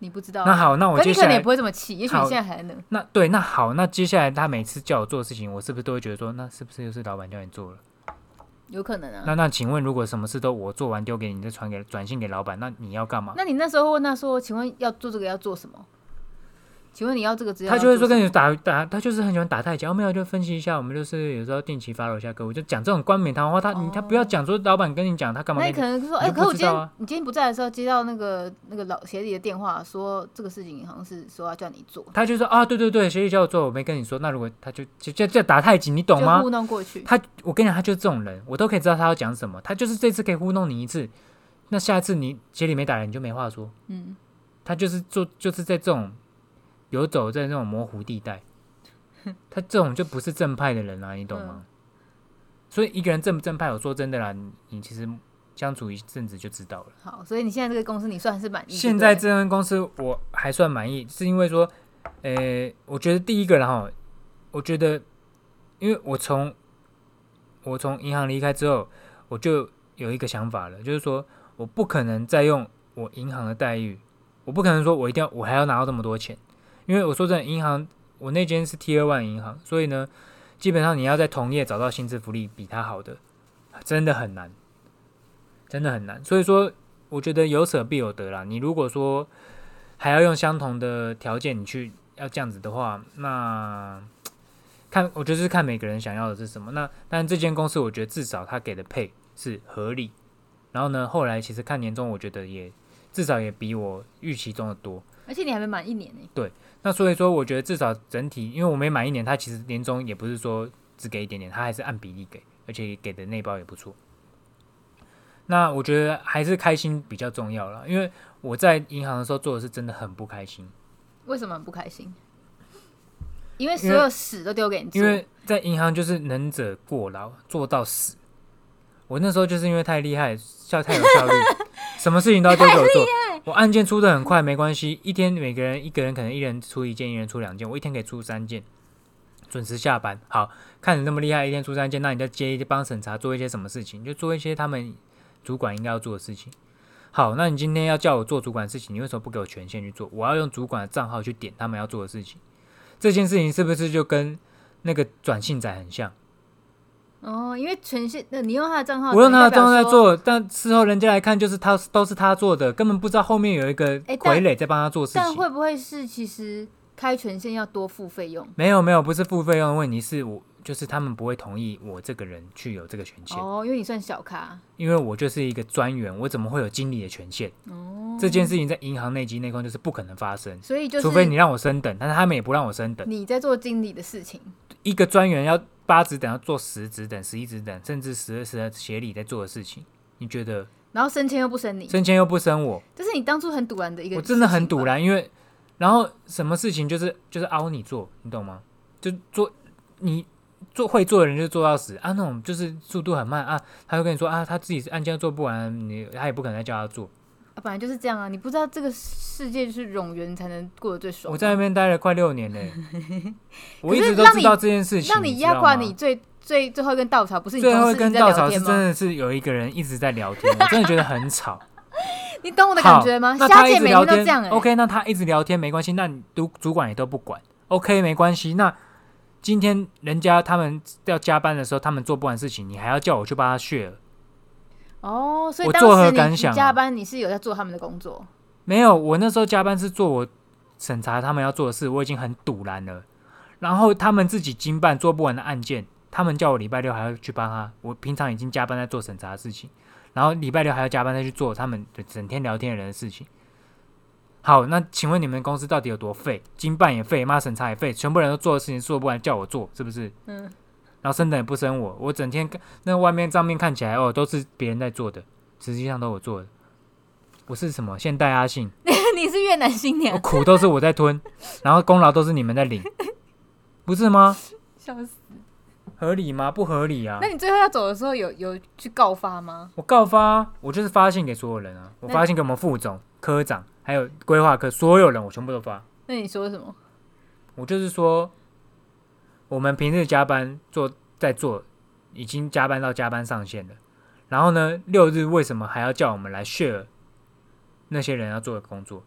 Speaker 2: 你不知道、啊。
Speaker 1: 那好，那我接下来
Speaker 2: 可你可能也不会这么气，也许你现在还能。
Speaker 1: 那好，那接下来他每次叫我做的事情，我是不是都会觉得说，那是不是又是老板叫你做了？
Speaker 2: 有可能啊。
Speaker 1: 那请问，如果什么事都我做完丢给你，再转信给老板，那你要干嘛？
Speaker 2: 那你那时候问他说，请问要做这个要做什么？请问你要这个资料，
Speaker 1: 他就会说跟你打，他就是很喜欢打太极。没有就分析一下，我们就是有时候定期follow一下客户，就讲这种冠冕堂皇话。他不要讲说老板跟你讲他干嘛。
Speaker 2: 那你可能说，可是你今天不在的时候，接到那个老协理的电话，说这个事情好像是说要叫你做。
Speaker 1: 他就说啊，对，协理叫我做，我没跟你说。那如果他就打太极，你懂吗？
Speaker 2: 就糊弄过去。
Speaker 1: 我跟你讲，他就是这种人，我都可以知道他要讲什么。他就是这次可以糊弄你一次，那下一次你协理没打来，你就没话说。他就是在这种。游走在那种模糊地带，他这种就不是正派的人啊，你懂吗？所以一个人正不正派，我说真的啦，你其实相处一阵子就知道了。
Speaker 2: 好，所以你现在这个公司你算是满意？
Speaker 1: 现在这间公司我还算满意，是因为说，我觉得第一个啦齁，我觉得，因为我从银行离开之后，我就有一个想法了，就是说我不可能再用我银行的待遇，我不可能说我还要拿到这么多钱。因为我说真的，银行我那间是 Tier 1银行，所以呢，基本上你要在同业找到薪资福利比它好的，真的很难，真的很难。所以说，我觉得有舍必有得啦。你如果说还要用相同的条件，你去要这样子的话，那我就是看每个人想要的是什么。但这间公司，我觉得至少他给的配是合理。然后呢，后来其实看年终，我觉得至少也比我预期中的多。
Speaker 2: 而且你还没满1年呢。
Speaker 1: 对。那所以说，我觉得至少整体，因为我没满1年，他其实年终也不是说只给一点点，他还是按比例给，而且给的内包也不错。那我觉得还是开心比较重要啦，因为我在银行的时候做的是真的很不开心。
Speaker 2: 为什么很不开心？因为所有屎都丢给你做。
Speaker 1: 因为在银行就是能者过劳，做到死。我那时候就是因为太厉害，太有效率，什么事情都要丢给我做。我案件出的很快，没关系，一天每个人一个人可能一人出1件，一人出2件，我一天可以出3件，准时下班。好，看你那么厉害，一天出3件，那你就接帮审查做一些什么事情，就做一些他们主管应该要做的事情。好，那你今天要叫我做主管的事情，你为什么不给我权限去做？我要用主管的账号去点他们要做的事情。这件事情是不是就跟那个转信仔很像？
Speaker 2: 因为权限，你用他的账号，
Speaker 1: 我用他的账号在做，但事后人家来看，就是都是他做的，根本不知道后面有一个傀儡在帮他做事情。
Speaker 2: 但会不会是其实开权限要多付费用？
Speaker 1: 没有，不是付费用的问题，是就是他们不会同意我这个人去有这个权限。
Speaker 2: 因为你算小咖，
Speaker 1: 因为我就是一个专员，我怎么会有经理的权限？这件事情在银行内机内控就是不可能发生，
Speaker 2: 所以就是
Speaker 1: 除非你让我升等，但是他们也不让我升等。
Speaker 2: 你在做经理的事情，
Speaker 1: 一个专员要8职等要做10职等、11职等，甚至12的协理在做的事情，你觉得？
Speaker 2: 然后升迁又不升你，
Speaker 1: 升迁又不升我，
Speaker 2: 这是你当初很堵然的一个。
Speaker 1: 我真的很堵然，因为然后什么事情就是凹你做，你懂吗？就你会做的人就做到死啊，那种就是速度很慢啊，他会跟你说啊，他自己案件做不完，他也不可能再叫他做。
Speaker 2: 本来就是这样啊，你不知道这个世界就是冗员才能过得最爽。
Speaker 1: 我在那边待了快6年嘞，我一直都知道这件事情。
Speaker 2: 让你压垮你最后一根稻草，不是你
Speaker 1: 最后一
Speaker 2: 根
Speaker 1: 稻草是真的是有一个人一直在聊天，我真的觉得很吵。
Speaker 2: 你懂我的感觉吗？
Speaker 1: 瞎姐
Speaker 2: 每天都这样
Speaker 1: OK， 那他一直聊天没关系，那你主管也都不管 ，OK 没关系。那今天人家他们要加班的时候，他们做不完事情，你还要叫我去帮他share。
Speaker 2: 所以当时你加班，你是有在做他们的工作？
Speaker 1: 没有，我那时候加班是做我审查他们要做的事，我已经很堵然了。然后他们自己经办做不完的案件，他们叫我礼拜6还要去帮他。我平常已经加班在做审查的事情，然后礼拜6还要加班再去做他们整天聊天的人的事情。好，那请问你们公司到底有多废？经办也废，审查也废，全部人都做的事情做不完，叫我做，是不是？然后升等也不升我整天那外面账面看起来都是别人在做的，实际上都我做的。我是什么现代阿信？
Speaker 2: 你是越南新娘，
Speaker 1: 苦都是我在吞，然后功劳都是你们在领，不是吗？
Speaker 2: 笑死，
Speaker 1: 合理吗？不合理啊！
Speaker 2: 那你最后要走的时候有去告发吗？
Speaker 1: 我告发，我就是发信给所有人啊，我发信给我们副总、科长，还有规划科所有人，我全部都发。
Speaker 2: 那你说什么？
Speaker 1: 我就是说，我们平日加班在做，已经加班到加班上限了。然后呢，6日为什么还要叫我们来 share 那些人要做的工作？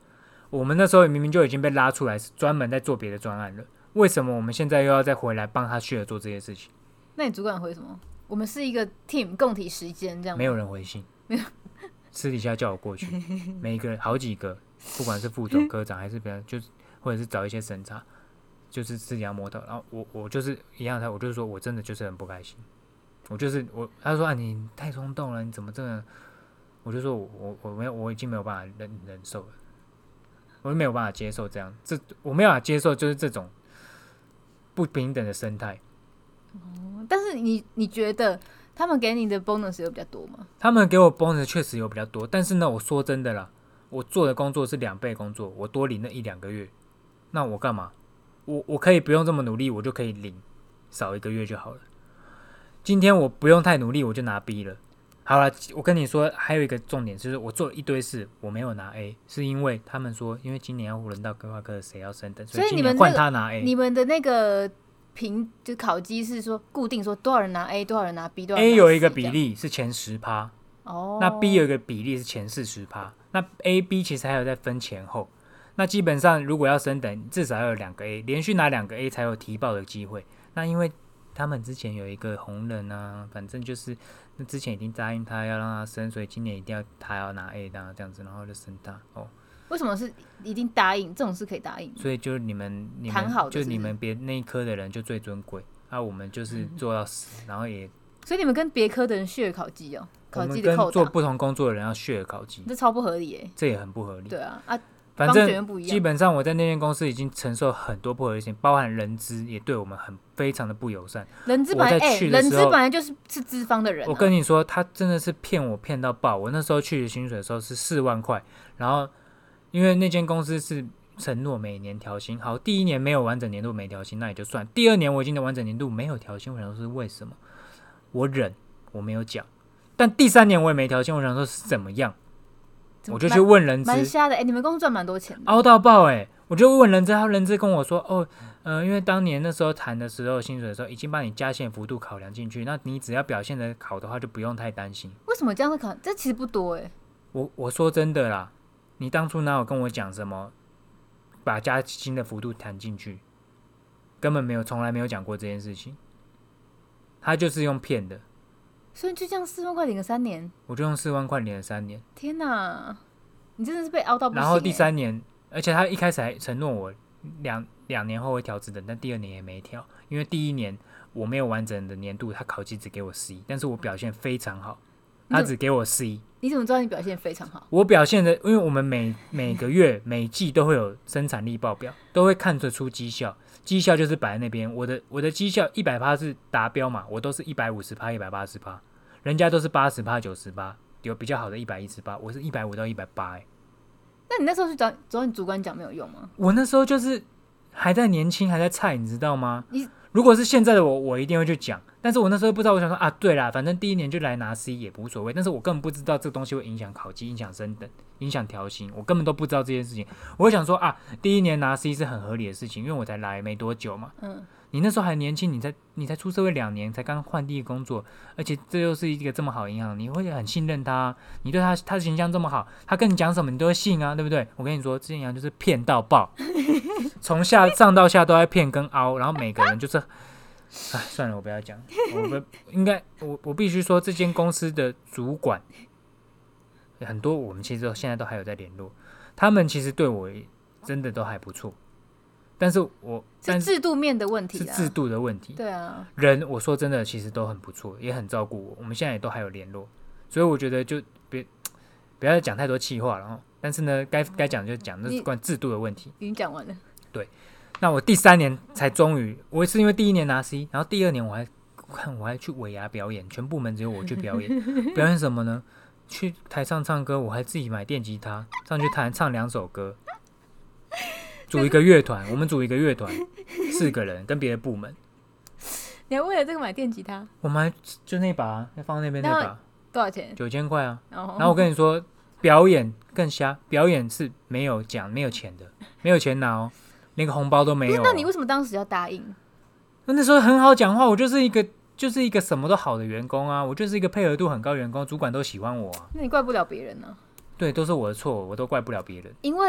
Speaker 1: 我们那时候明明就已经被拉出来，是专门在做别的专案了，为什么我们现在又要再回来帮他share做这些事情？
Speaker 2: 那你主管回什么？我们是一个 team， 共体时间这样。
Speaker 1: 没有人回信，
Speaker 2: 没有，
Speaker 1: 私底下叫我过去，每一个人好几个，不管是副总、科长还是别人，就是或者是找一些审查，就是私底下摸头。然后我就是一样的，我就是说我真的就是很不开心，他说啊你太冲动了，你怎么这样？我就说我已经没有办法忍受了，我没有办法接受这样，我没有办法接受就是这种不平等的生态。
Speaker 2: 但是你觉得他们给你的 bonus 有比较多吗？
Speaker 1: 他们给我 bonus 确实有比较多，但是呢，我说真的啦，我做的工作是2倍工作，我多领那1-2个月，那我干嘛？我可以不用这么努力，我就可以领少1个月就好了。今天我不用太努力，我就拿 B 了。好了，我跟你说，还有一个重点就是，我做了一堆事，我没有拿 A， 是因为他们说，因为今年要轮到规划科谁要升等，所以今年换他拿 A。
Speaker 2: 你们的那个就考绩是说固定说多少人拿 A， 多少人拿 B， 多少人拿
Speaker 1: C。A 有一个比例是前10%，
Speaker 2: 哦，
Speaker 1: 那 B 有一个比例是前40%，那 A、B 其实还有在分前后。那基本上如果要升等，至少要有2个 A， 连续拿2个 A 才有提报的机会。那因为他们之前有一个红人啊，反正就是之前已经答应他要让他升，所以今年一定要他要拿 A 这样子，然后就升他哦。
Speaker 2: 为什么是一定答应？这种事可以答应？
Speaker 1: 所以就你们
Speaker 2: 谈好的是不是，
Speaker 1: 就你们别那一科的人就最尊贵，我们就是做到死，然后也。
Speaker 2: 所以你们跟别科的人 share 考绩哦，考绩的扣打。
Speaker 1: 我们跟做不同工作的人要 share 考绩，
Speaker 2: 这超不合理耶。
Speaker 1: 这也很不合理。
Speaker 2: 对啊，
Speaker 1: 反正基本上我在那间公司已经承受很多不合理性，包含人资也对我们非常的不友善。
Speaker 2: 人资本来就是资方的人。
Speaker 1: 我跟你说，他真的是骗我骗到爆。我那时候去的薪水的时候是4万块，然后因为那间公司是承诺每年调薪，好，第1年没有完整年度没调薪，那也就算。第2年我已经的完整年度没有调薪，我想说是为什么？我忍，我没有讲。但第3年我也没调薪，我想说是怎么样？我就去问人资，
Speaker 2: 蛮瞎的。你们公司赚蛮多钱的，
Speaker 1: 凹到爆我就问人资，人资跟我说，因为当年那时候谈的时候，薪水的时候已经把你加薪幅度考量进去，那你只要表现得好的话，就不用太担心。
Speaker 2: 为什么这样子考？这其实不多
Speaker 1: 我说真的啦，你当初哪有跟我讲什么把加薪的幅度谈进去？根本没有，从来没有讲过这件事情。他就是用骗的。
Speaker 2: 所以就这样4万块领了3年，
Speaker 1: 我就用4万块领了3年。
Speaker 2: 天哪，你真的是被凹到不行。
Speaker 1: 然后第3年，而且他一开始还承诺我两年后会调职等，但第2年也没调，因为第1年我没有完整的年度，他考绩只给我C，但是我表现非常好，他只给我C。
Speaker 2: 你怎么知道你表现非常好？
Speaker 1: 我表现的，因为我们每个月每季都会有生产力报表，都会看得出绩效。绩效就是摆在那边，我的绩效100%是达标嘛，我都是150%、180%，人家都是80%、90%，有比较好的118%，我是150到180%。
Speaker 2: 那你那时候去找你主管讲没有用吗？
Speaker 1: 我那时候就是还在年轻，还在菜，你知道吗？如果是现在的我一定会去讲，但是我那时候不知道，我想说对啦，反正第1年就来拿 C 也无所谓，但是我根本不知道这个东西会影响考绩、影响升等、影响调薪，我根本都不知道这件事情。我会想说第1年拿 C 是很合理的事情，因为我才来没多久嘛。你那时候还年轻，你才出社会2年，才刚换第一个工作，而且这又是一个这么好的银行，你会很信任他，你对他的形象这么好，他跟你讲什么你都会信啊，对不对？我跟你说，这间银行就是骗到爆，从上到下都在骗跟凹，然后每个人就是，算了，我不要讲，我必须说，这间公司的主管很多，我们其实现在都还有在联络，他们其实对我真的都还不错。但是是
Speaker 2: 制度面的问题，
Speaker 1: 是制度的问题。
Speaker 2: 对啊，
Speaker 1: 人我说真的，其实都很不错，也很照顾我。我们现在也都还有联络，所以我觉得就不要讲太多气话了。但是呢，该讲就讲，那是关于制度的问题。
Speaker 2: 已经讲完了。
Speaker 1: 对，那我第3年才终于，我是因为第1年拿 C， 然后第2年我还去尾牙表演，全部门只有我去表演。表演什么呢？去台上唱歌，我还自己买电吉他上去唱2首歌。组一个乐团，我们组一个乐团，4个人跟别的部门。
Speaker 2: 你还为了这个买电吉他？
Speaker 1: 我们就那把，放在那边那把，
Speaker 2: 多少钱
Speaker 1: ？9000块啊。然后我跟你说，表演更瞎，表演是没有奖、没有钱的，没有钱拿哦，连个红包都没有。
Speaker 2: 那你为什么当时要答应？
Speaker 1: 那时候很好讲话，我就是一个什么都好的员工啊，我就是一个配合度很高的员工，主管都喜欢我啊。
Speaker 2: 那你怪不了别人呢？
Speaker 1: 对，都是我的错，我都怪不了别人。
Speaker 2: 因为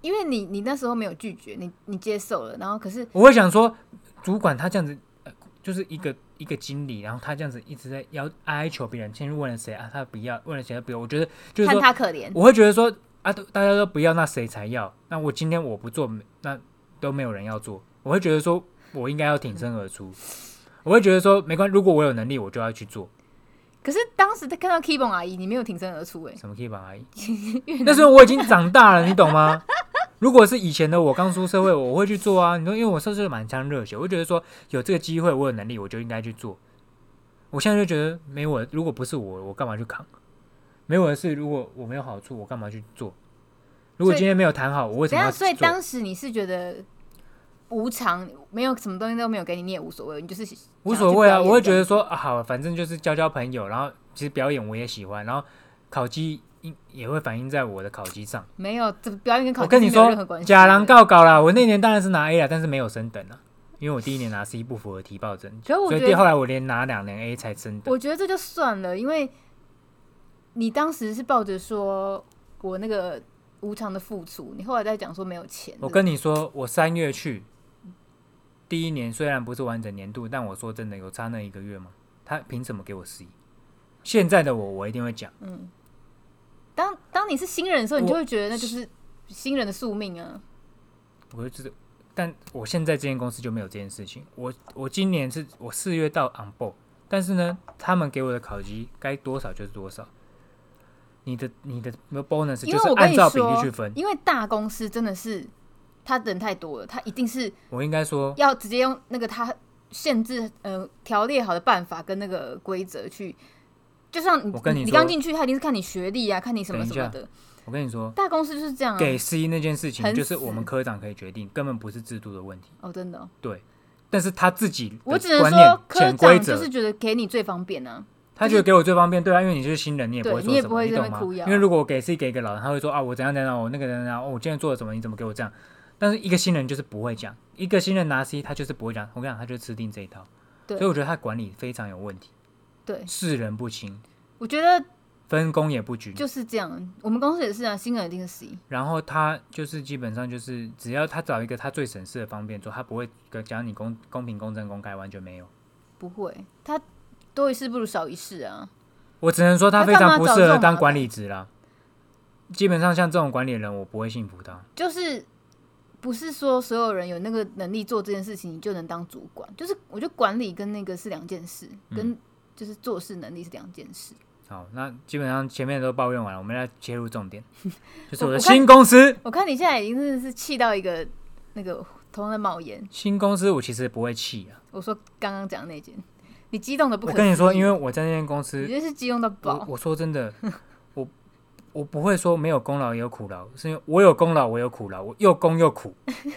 Speaker 2: 因为你那时候没有拒绝，你接受了，然后可是
Speaker 1: 我会想说，主管他这样子，就是一个经理，然后他这样子一直在哀求别人，先去问了谁啊，他不要，问了谁他不要，我觉得就是说
Speaker 2: 看他可怜，
Speaker 1: 我会觉得说啊，大家都不要，那谁才要？那我今天我不做，那都没有人要做，我会觉得说我应该要挺身而出，我会觉得说没关系，如果我有能力，我就要去做。
Speaker 2: 可是当时看到 Keyboard 阿姨，你没有挺身而出
Speaker 1: 什么 Keyboard 阿姨？
Speaker 2: 那
Speaker 1: 时候我已经长大了，你懂吗？如果是以前的我刚出社会，我会去做啊。你说，因为我社会满腔热血，我会觉得说有这个机会，我有能力，我就应该去做。我现在就觉得没我，如果不是我干嘛去扛？没我的事，如果我没有好处，我干嘛去做？如果今天没有谈好，我为什么要做？
Speaker 2: 所以当时你是觉得无偿，没有什么东西都没有给你，你也无所谓，你就是
Speaker 1: 无所谓啊。我会觉得说啊，好，反正就是交朋友，然后其实表演我也喜欢，然后考绩也会反映在我的考绩上。
Speaker 2: 没有，这表演跟考
Speaker 1: 绩没有任何
Speaker 2: 关系。
Speaker 1: 假狼告啦，我那年当然是拿 A 啦，但是没有升等啊，因为我第一年拿 C 不符合提报证，所以后来我连拿2年 A 才升等。
Speaker 2: 我觉得这就算了，因为你当时是抱着说我那个无偿的付出，你后来在讲说没有钱。
Speaker 1: 我跟你说，我3月去，第一年虽然不是完整年度，但我说真的有差那1个月吗？他凭什么给我 C？ 现在的我一定会讲。
Speaker 2: 当你是新人的时候，你就会觉得那就是新人的宿命啊。
Speaker 1: 但我现在这间公司就没有这件事情。我今年是我4月到 on board， 但是呢，他们给我的考绩该多少就是多少。你的 bonus 就是按照比例去分。
Speaker 2: 因为大公司真的是他人太多了，他一定是
Speaker 1: 我应该说
Speaker 2: 要直接用那个他限制条列好的办法跟那个规则去。就像你刚进去，他一定是看你学历啊，看你什么什么的。
Speaker 1: 我跟你说，
Speaker 2: 大公司就是这样啊。
Speaker 1: 给 C 那件事情，就是我们科长可以决定，根本不是制度的问题。
Speaker 2: 哦，真的哦。
Speaker 1: 对，但是他自己的
Speaker 2: 我只能
Speaker 1: 说，
Speaker 2: 科长就是觉得给你最方便啊。
Speaker 1: 他觉得给我最方便，对啊，因为你就是新人，你也不会说什么，
Speaker 2: 你也不会在那边哭
Speaker 1: 因为如果我给 C 给一个老人，他会说啊，我怎样怎样，我那个人啊，我今天做了什么，你怎么给我这样？但是一个新人就是不会讲，一个新人拿 C， 他就是不会讲。我跟你讲，他就吃定这一套。所以我觉得他管理非常有问题。
Speaker 2: 对，
Speaker 1: 识人不清。
Speaker 2: 我觉得
Speaker 1: 分工也不均，
Speaker 2: 就是这样。我们公司也是啊，新人一定是 C。
Speaker 1: 然后他就是基本上就是只要他找一个他最省事的方便做，他不会讲你公平、公正、公开，完全没有。
Speaker 2: 不会，他多一事不如少一事啊。
Speaker 1: 我只能说他非常不适合当管理职啦。基本上像这种管理人，我不会信服他。
Speaker 2: 就是不是说所有人有那个能力做这件事情，你就能当主管。就是我觉得管理跟那个是2件事，跟就是做事能力是2件事。
Speaker 1: 好，那基本上前面都抱怨完了，我们来切入重点，就是我的新公司。
Speaker 2: 我看你现在已经真的是气到一个那个头上在冒烟。
Speaker 1: 新公司我其实不会气啊。
Speaker 2: 我说刚刚讲的那件，你激动的不可思议。
Speaker 1: 我跟你说，因为我在那间公司，
Speaker 2: 你真是激动到爆。
Speaker 1: 我说真的，我不会说没有功劳也有苦劳，是因为我有功劳，我有苦劳，我又功又苦。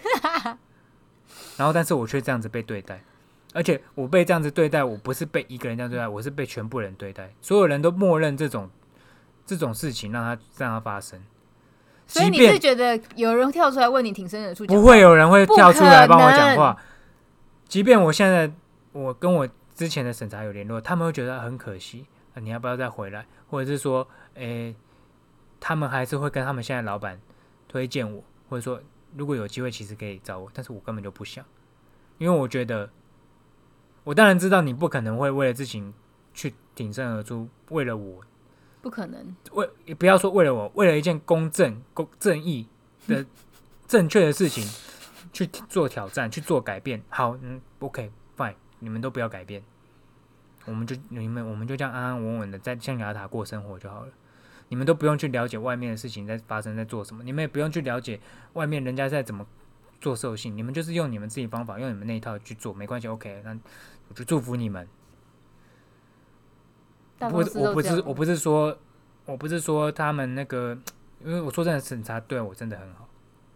Speaker 1: 然后，但是我却这样子被对待。而且我被这样子对待，我不是被一个人这样对待，我是被全部人对待，所有人都默认这种事情让它发生。
Speaker 2: 所以你是觉得有人跳出来问你挺身而出？
Speaker 1: 不会有人会跳出来帮我讲话。即便我现在我跟我之前的审查有联络，他们会觉得很可惜，你要不要再回来？或者是说，他们还是会跟他们现在老板推荐我，或者说如果有机会，其实可以找我，但是我根本就不想，因为我觉得。我当然知道你不可能会为了事情去挺身而出，为了我，
Speaker 2: 不可能。
Speaker 1: 也不要说为了我，为了一件公正、正义的正确的事情去做挑战，去做改变。好，OK fine， 你们都不要改变，我们就这样安安稳稳的在象牙塔过生活就好了。你们都不用去了解外面的事情在发生，在做什么，你们也不用去了解外面人家在怎么做授信，你们就是用你们自己方法，用你们那一套去做，没关系 ，OK， 那我就祝福你们。我不是说他们那个，因为我说真的审查对我真的很好，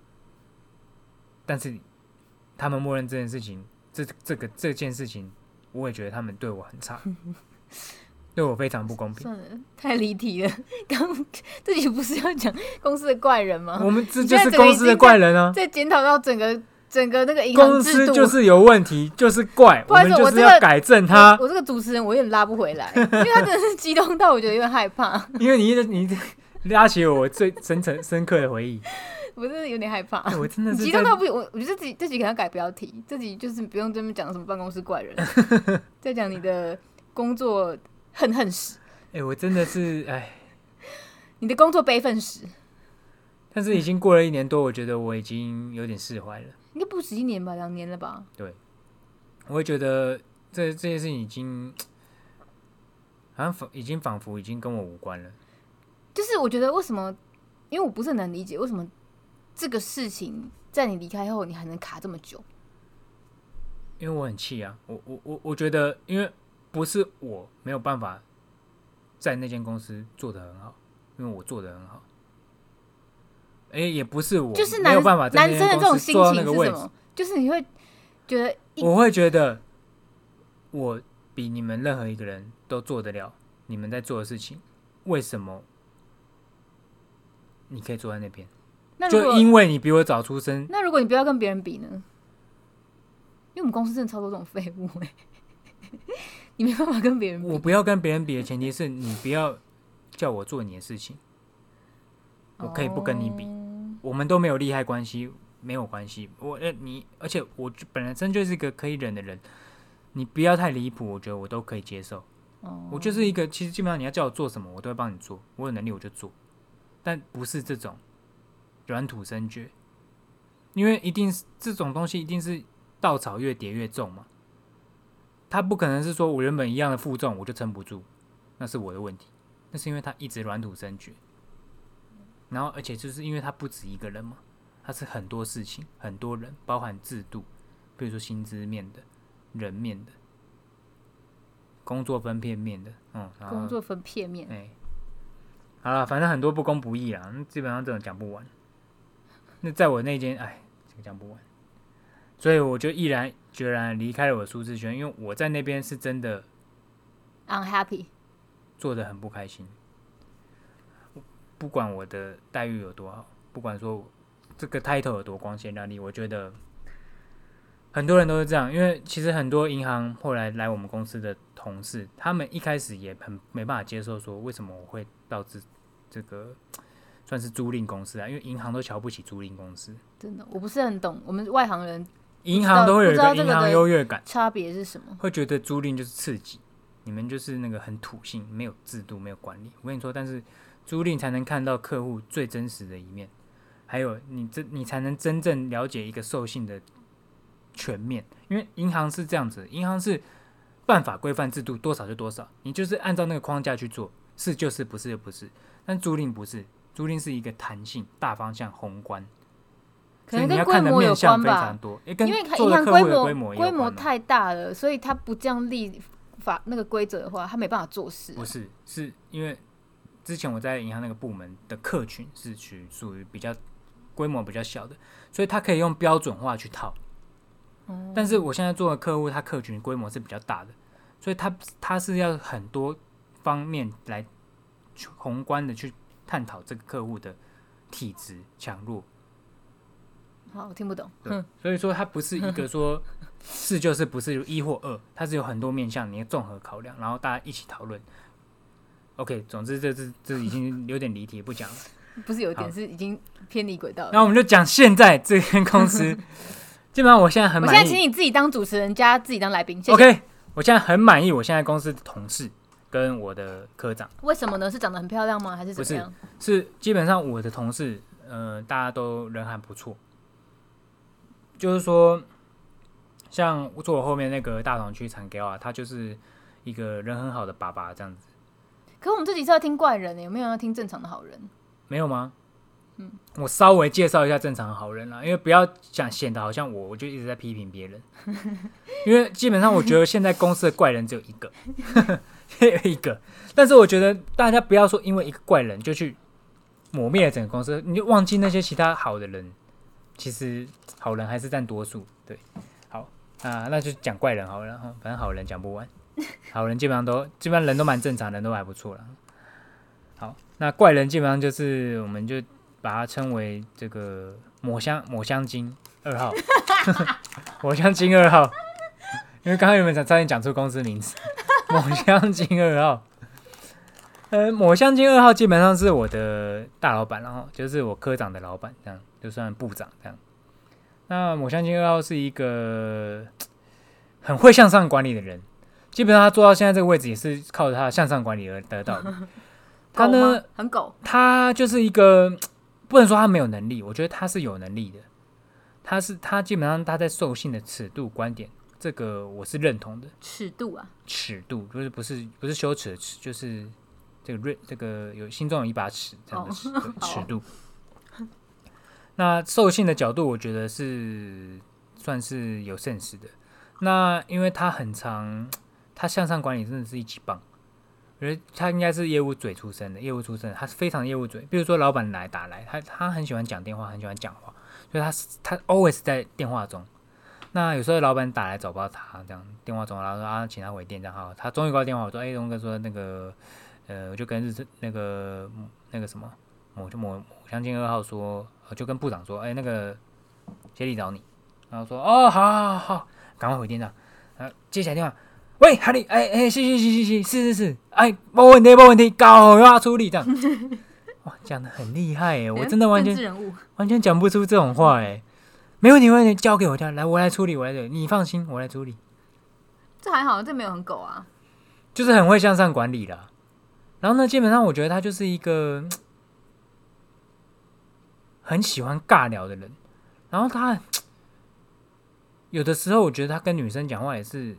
Speaker 1: 但是他们默认这件事情，这件事情，我也觉得他们对我很差，对我非常不公平。
Speaker 2: 算了，太离题了。刚自己不是要讲公司的怪人吗？
Speaker 1: 我们这就是公司的怪人啊！
Speaker 2: 在检讨到整个那个银行制度，
Speaker 1: 公司就是有问题，就是怪，我们就是要改正它。
Speaker 2: 我这个主持人我有点拉不回来，因为他真的是激动到我觉得有点害怕。
Speaker 1: 因为你拉起我最深刻的回忆。
Speaker 2: 我真的有点害怕。
Speaker 1: 我真的是
Speaker 2: 激动到不行，我觉得这集可能要改标题，这集就是不用这边讲什么办公室怪人，在讲你的工作恨史。
Speaker 1: 我真的是
Speaker 2: 你的工作悲愤史。
Speaker 1: 但是已经过了1年多，我觉得我已经有点释怀了。
Speaker 2: 应该不止1年吧，2年了吧？
Speaker 1: 对，我会觉得这件事情已经好像仿佛已经跟我无关了。
Speaker 2: 就是我觉得为什么，因为我不是很能理解为什么这个事情在你离开后你还能卡这么久。
Speaker 1: 因为我很气啊，我觉得，因为不是我没有办法在那间公司做得很好，因为我做得很好。也不是我
Speaker 2: 就是
Speaker 1: 没有办法在
Speaker 2: 男生的这种心情是什么？就是你会觉得，
Speaker 1: 我会觉得我比你们任何一个人都做得了你们在做的事情，为什么你可以坐在那边？就因为你比我早出生。
Speaker 2: 那如果你不要跟别人比呢？因为我们公司真的超多这种废物你没办法跟别人比。
Speaker 1: 我不要跟别人比的前提是你不要叫我做你的事情，我可以不跟你比。我们都没有利害关系，没有关系。而且我本身就是一个可以忍的人，你不要太离谱，我觉得我都可以接受。我就是一个，其实基本上你要叫我做什么，我都会帮你做，我有能力我就做，但不是这种软土生绝，因为一定是这种东西一定是稻草越叠越重嘛。他不可能是说我原本一样的负重我就撑不住，那是我的问题，那是因为他一直软土生绝。然后，而且就是因为他不止一个人嘛，他是很多事情、很多人，包含制度，比如说薪资面的、人面的、工作分片面的，
Speaker 2: 工作分片面。
Speaker 1: 好了，反正很多不公不义啦，基本上这种讲不完。那在我那间，这个讲不完，所以我就毅然决然离开了我舒适圈，因为我在那边是真的
Speaker 2: unhappy，
Speaker 1: 做得很不开心。不管我的待遇有多好，不管说这个 title 有多光鲜亮丽，我觉得很多人都是这样。因为其实很多银行后来来我们公司的同事，他们一开始也很没办法接受，说为什么我会导致这个算是租赁公司啊？因为银行都瞧不起租赁公司。
Speaker 2: 真的，我不是很懂，我们外行人
Speaker 1: 银行都会有一个银行优越感，
Speaker 2: 差别是什么？
Speaker 1: 会觉得租赁就是刺激，你们就是那个很土性，没有制度，没有管理。我跟你说，但是租赁才能看到客户最真实的一面，还有你才能真正了解一个授信的全面。因为银行是这样子，银行是办法规范制度多少就多少，你就是按照那个框架去做，是就是，不是就不是。但租赁不是，租赁是一个弹性、大方向、宏观，
Speaker 2: 可能跟规模有关吧。
Speaker 1: 因
Speaker 2: 为
Speaker 1: 银行
Speaker 2: 规模太大了，所以它不这样立法那个规则的话，它没办法做事。
Speaker 1: 不是，是因为之前我在银行那个部门的客群是属于比较规模比较小的，所以他可以用标准化去套。但是我现在做的客户，他客群规模是比较大的，所以他是要很多方面来宏观的去探讨这个客户的体质强弱。
Speaker 2: 好，我听不懂。
Speaker 1: 所以说它不是一个说是就是不是1或2，它是有很多面向，你综合考量，然后大家一起讨论。OK， 总之这已经有点离题，不讲了。
Speaker 2: 不是有点，是已经偏离轨道了。
Speaker 1: 那我们就讲现在这间公司，基本上我现在很满意。
Speaker 2: 我现在请你自己当主持人加自己当来宾，谢谢。
Speaker 1: OK， 我现在很满意我现在公司的同事跟我的科长。
Speaker 2: 为什么呢？是长得很漂亮吗？还是怎么样？
Speaker 1: 不是，是基本上我的同事，大家都人还不错。就是说，像坐我后面那个大同区产给啊，他就是一个人很好的爸爸这样子。
Speaker 2: 可我们这集是要听怪人的，有没有要听正常的好人？
Speaker 1: 没有吗？我稍微介绍一下正常的好人啦，因为不要想显得好像我就一直在批评别人，因为基本上我觉得现在公司的怪人只有一个，一个。但是我觉得大家不要说因为一个怪人就去抹灭整个公司，你就忘记那些其他好的人。其实好人还是占多数，对。好那就讲怪人好了，反正好人讲不完，好人基本上人都蛮正常，人都还不错了。好，那怪人基本上就是我们就把它称为这个抹香鲸2号，抹香鲸2号，因为刚刚有没有差点讲出公司名字，抹香鲸2号。 抹香鲸2号基本上是我的大老板，然后就是我科长的老板，这样就算部长这样。那抹香鲸2号是一个很会向上管理的人，基本上他做到现在这个位置也是靠他的向上管理而得到的。他呢，
Speaker 2: 很狗，
Speaker 1: 他就是一个不能说他没有能力，我觉得他是有能力的。他基本上他在兽性的尺度观点，这个我是认同的。
Speaker 2: 尺度啊，
Speaker 1: 尺度就是不是羞耻的耻，就是这个心中有一把尺这样的尺度。那兽性的角度，我觉得是算是有 sense 的。那因为他很常，他向上管理真的是一级棒。我觉得他应该是业务嘴出身的，他是非常业务嘴。比如说老板打来，他很喜欢讲电话，很喜欢讲话，所以他 always 在电话中。那有时候老板打来找不到他，这样电话中，然后说啊，请他回电，这样好。他终于挂电话，我说，龙哥说那个，我就跟那个什么，抹香鲸2号说，就跟部长说，那个协理找你，然后说，哦，好，赶快回电这样，接起来电话。喂，哈利，是，没问题，搞好要处理这样。哇，讲的很厉害耶，我真的完全讲不出这种话哎。没问题，交给我这样，来，我来处理，你放心，我来处理。
Speaker 2: 这还好，这没有很狗啊，
Speaker 1: 就是很会向上管理啦。然后呢，基本上我觉得他就是一个很喜欢尬聊的人。然后他有的时候，我觉得他跟女生讲话也是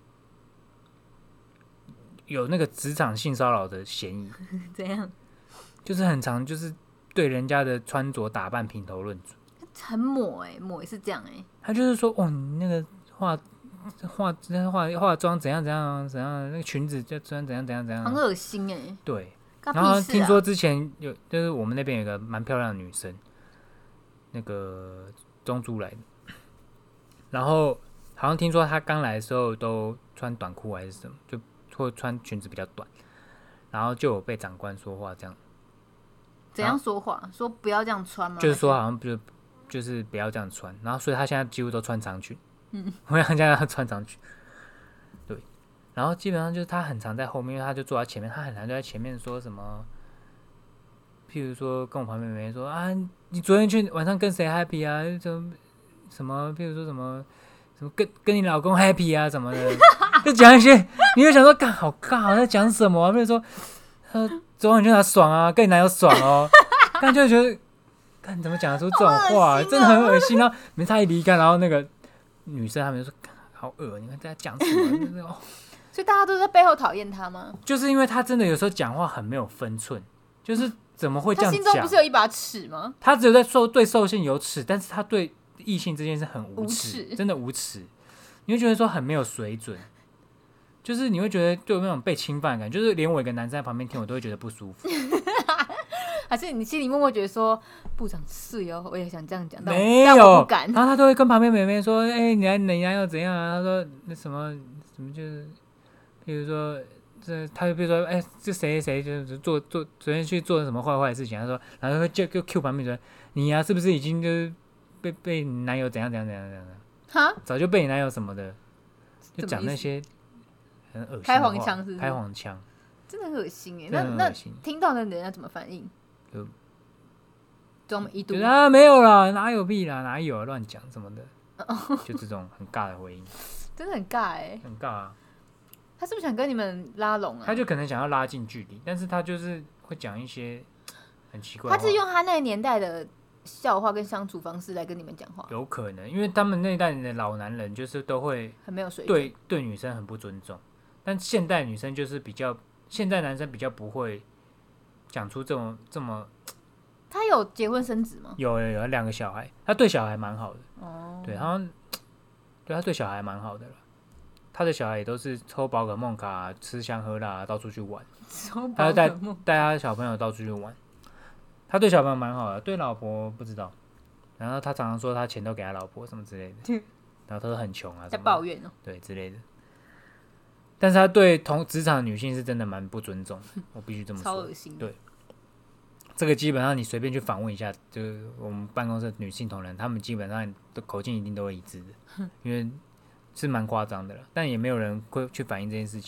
Speaker 1: 有那个职场性骚扰的嫌疑。
Speaker 2: 怎样？
Speaker 1: 就是很常就是对人家的穿着打扮评头论足，
Speaker 2: 很抹抹也是这样
Speaker 1: 他就是说，你那个化妆怎样，那个裙子就怎样，
Speaker 2: 很恶心
Speaker 1: 对。
Speaker 2: 然
Speaker 1: 后听说之前就是我们那边有一个蛮漂亮的女生，那个中珠来的，然后好像听说她刚来的时候都穿短裤还是什么，就或穿裙子比较短，然后就有被长官说话这样。
Speaker 2: 怎样说话？说不要这样穿吗？
Speaker 1: 就是说好像就是不要这样穿，然后所以他现在几乎都穿长裙。我想现在他穿长裙，对。然后基本上就是他很常在后面，因为他就坐在前面，他很常就在前面说什么，譬如说跟我旁边妹妹说啊，你昨天晚上跟谁 happy 啊？什么，譬如说什么跟你老公 happy 啊什么的，就讲一些，你就想说，干好尬，在讲什么、啊？比如说，昨晚你去哪爽啊？跟你男友爽哦，但就觉得，看怎么讲得出这种话、真的很恶心。然后没他一离开，然后那个女生他们就说，好恶，你们在讲什么？
Speaker 2: 所以大家都在背后讨厌他吗？
Speaker 1: 就是因为他真的有时候讲话很没有分寸，就是怎么会这样讲？
Speaker 2: 他心中不是有一把尺吗？
Speaker 1: 他只有在对兽性有尺，但是他对异性这件事很无耻，真的无耻。你会觉得说很没有水准。就是你会觉得就有那种被侵犯感，就是连我一个男生在旁边听，我都会觉得不舒服。
Speaker 2: 还是你心里默默觉得说部长是哦，我也想这样讲，
Speaker 1: 没有，
Speaker 2: 但我不敢。
Speaker 1: 然后他都会跟旁边妹妹说：“你男友怎样啊？”他说：“那什么就是，比如说他就比如说这谁就是昨天去做什么坏事情。”他说，然后就 Q 旁边说：“你是不是已经就是被你男友怎样？
Speaker 2: 哈，
Speaker 1: 早就被你男友什么的，就讲那些。”很恶心，
Speaker 2: 开黄腔是不是？
Speaker 1: 开黄腔，
Speaker 2: 真的很恶心那听到的人要怎么反应？就装一度
Speaker 1: 没有啦，哪有屁啦，哪有乱讲什么的，就这种很尬的回应，
Speaker 2: 真的很尬
Speaker 1: 很尬啊。
Speaker 2: 他是不是想跟你们拉拢啊？
Speaker 1: 他就可能想要拉近距离，但是他就是会讲一些很奇怪的话。
Speaker 2: 他是用他那个年代的笑话跟相处方式来跟你们讲话，
Speaker 1: 有可能，因为他们那一代的老男人就是都会
Speaker 2: 很没有水准，
Speaker 1: 对女生很不尊重。但现代女生就是现代男生比较不会讲出这么。
Speaker 2: 他有结婚生子吗？
Speaker 1: 有2个小孩，他对小孩蛮好的。对，他对小孩蛮好的了。他的小孩也都是抽宝可梦卡、吃香喝辣，到处去玩。他就带他的小朋友到处去玩。他对小朋友蛮好的，对老婆不知道。然后他常常说他钱都给他老婆什么之类的，然后他说很穷啊，
Speaker 2: 在抱怨哦，
Speaker 1: 对之类的。但是他对职场女性是真的蛮不尊重的，我必须这么说。
Speaker 2: 超恶心。
Speaker 1: 对，这个基本上你随便去访问一下，就是我们办公室的女性同仁，他们基本上的口径一定都会一致的，因为是蛮夸张的了。但也没有人会去反映这件事情。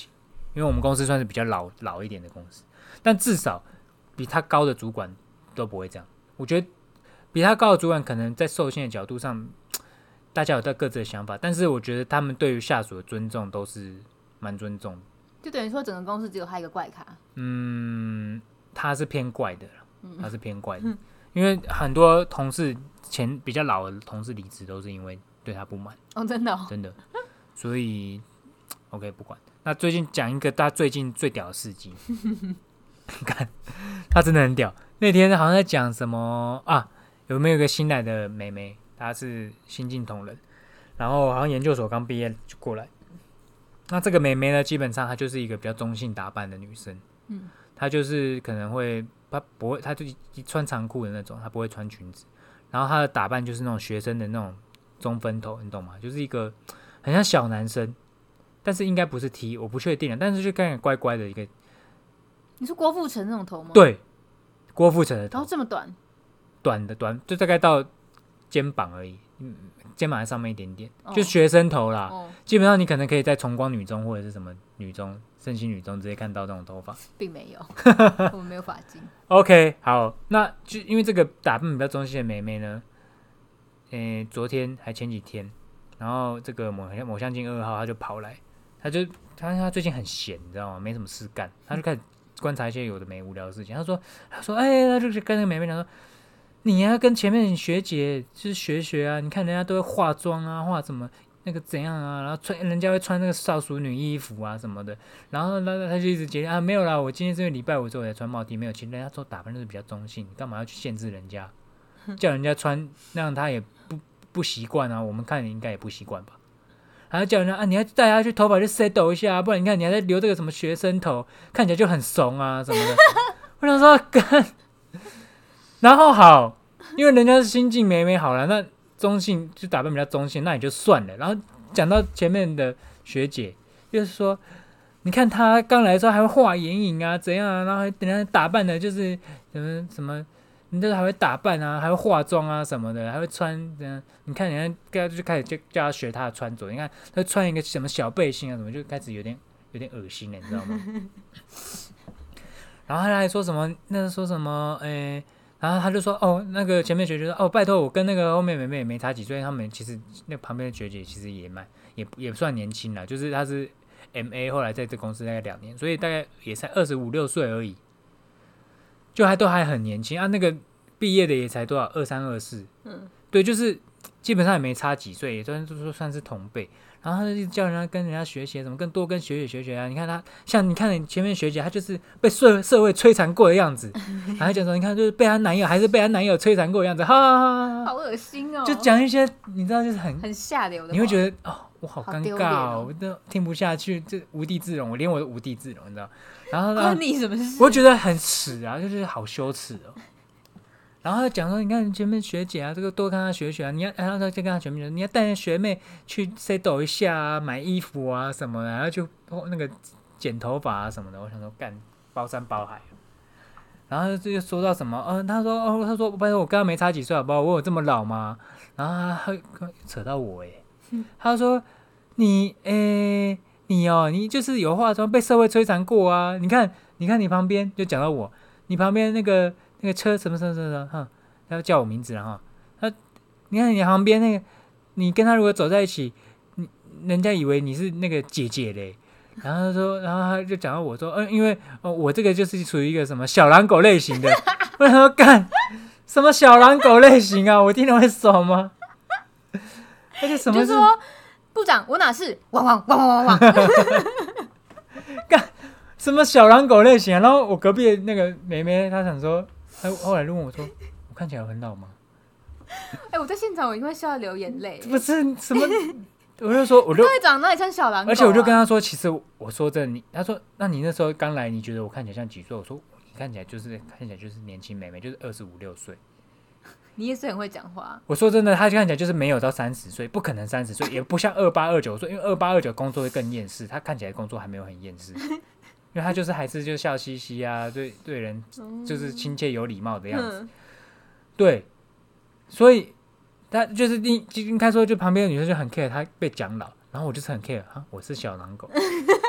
Speaker 1: 因为我们公司算是比较老一点的公司，但至少比他高的主管都不会这样。我觉得比他高的主管可能在受限的角度上，大家有各自的想法，但是我觉得他们对于下属的尊重都是蛮尊重的。
Speaker 2: 就等于说整个公司只有他一个怪咖。
Speaker 1: 他是偏怪的，他是偏怪的，因为很多同事比较老的同事离职都是因为对他不满。
Speaker 2: 哦，真的、哦，
Speaker 1: 真的，所以 OK 不管。那最近讲一个他最近最屌的事迹，看他真的很屌。那天好像在讲什么啊？有没有一个新来的妹妹？她是新进同仁，然后好像研究所刚毕业就过来。那这个妹妹呢，基本上她就是一个比较中性打扮的女生。她就是可能会，她不会，她就穿长裤的那种，她不会穿裙子。然后她的打扮就是那种学生的那种中分头，你懂吗？就是一个很像小男生，但是应该不是 T， 我不确定了。但是就看起来乖乖的一个。
Speaker 2: 你是郭富城那种头吗？
Speaker 1: 对，郭富城的头。
Speaker 2: 然后这么短，
Speaker 1: 短，就大概到肩膀而已，肩膀在上面一点点，就学生头啦。基本上你可能可以在崇光女中或者是什么女中、圣心女中直接看到这种头发，
Speaker 2: 并没有，我们没有发髻。
Speaker 1: OK， 好，那就因为这个打扮比较中性的妹妹呢，昨天还前几天，然后这个某相镜2号他就跑来，他最近很闲，你知道吗？没什么事干，他就开始观察一些有的没无聊的事情。他说，他就是跟那个妹妹讲说，你要跟前面学姐就是学啊，你看人家都会化妆啊，化什么那个怎样啊，然后人家会穿那个少淑女衣服啊什么的，然后他就一直解释啊，没有啦，我今天是因为礼拜五之后才穿帽 T， 没有，其实人家都打扮就是比较中性，你干嘛要去限制人家，叫人家穿那样他也不习惯啊，我们看你应该也不习惯吧。还要叫人家啊，你要带他去头发去 settle 一下啊，不然你看你还在留这个什么学生头，看起来就很怂啊什么的。我想说干，然后好，因为人家是新进妹妹好了，那中性就打扮比较中性，那也就算了。然后讲到前面的学姐，就是说，你看她刚来的时候还会画眼影啊，怎样啊，然后人家打扮的就是什么。你这还会打扮啊，还会化妆啊什么的，还会穿这样。你看人家就开始叫他学他的穿着，你看他穿一个什么小背心啊什么，就开始有点恶心了，你知道吗？然后他还说什么，然后他就说哦，那个前面学姐说哦，拜托我跟那个后面妹妹也没差几岁，他们其实那旁边的学姐其实也算年轻啦，就是她是 MA， 后来在这公司大概2年，所以大概也才25、26岁而已。就都还很年轻啊，那个毕业的也才多少23、24，对，就是基本上也没差几岁，也算是同辈。然后他就叫人家跟人家学习什么，更多跟学姐啊。你看他，像你看你前面学姐，她就是被社会摧残过的样子，然后讲说你看就是被她男友还是被她男友摧残过的样子，哈哈哈，
Speaker 2: 好恶心哦！
Speaker 1: 就讲一些你知道就是很
Speaker 2: 下流的话，
Speaker 1: 你会觉得哦，我好尴尬哦，我都听不下去，这无地自容，我连我都无地自容，你知道。然后
Speaker 2: 关你什么事？
Speaker 1: 我觉得很耻啊，就是好羞耻哦。然后他讲说，你看前面学姐啊，这个多跟她学啊，你要，然后他就跟她学妹说，你要带学妹去 settle 一下啊，买衣服啊什么的，然后就那个剪头发啊什么的。我想说，干包山包海。然后就说到什么，他说，拜托我跟他没差几岁好不好？我有这么老吗？然后他扯到我他说你你就是有化妆被社会摧残过啊！你看你旁边就讲到我，你旁边那个车什么哈，他要叫我名字了哈。你看你旁边那个，你跟他如果走在一起，人家以为你是那个姐姐嘞。然后他就讲到我说，因为我这个就是属于一个什么小狼狗类型的。我想说干什么小狼狗类型啊？我听得会爽吗？而且什么是？
Speaker 2: 部长，我哪是汪汪汪汪汪汪？
Speaker 1: 干什么小狼狗类型啊？然后我隔壁的那个妹妹，她想说，她后来就问我说：“我看起来很老吗？”
Speaker 2: 我在现场我应该笑到流眼泪。
Speaker 1: 不是什么，我就说，对
Speaker 2: 长哪里像小狼狗？
Speaker 1: 而且我就跟她说，其实我说真的，她说，那你那时候刚来，你觉得我看起来像几岁？我说，你看起来就是年轻妹妹，就是25、26岁。
Speaker 2: 你也是很会讲话。
Speaker 1: 我说真的，他看起来就是没有到30岁，不可能30岁，也不像28、29岁，因为28、29工作会更厌世，他看起来工作还没有很厌世，因为他就是还是就笑嘻嘻啊，对人就是亲切有礼貌的样子，对，所以他就是应该说，就旁边的女生就很 care 他被讲老，然后我就是很 care 啊，我是小狼狗，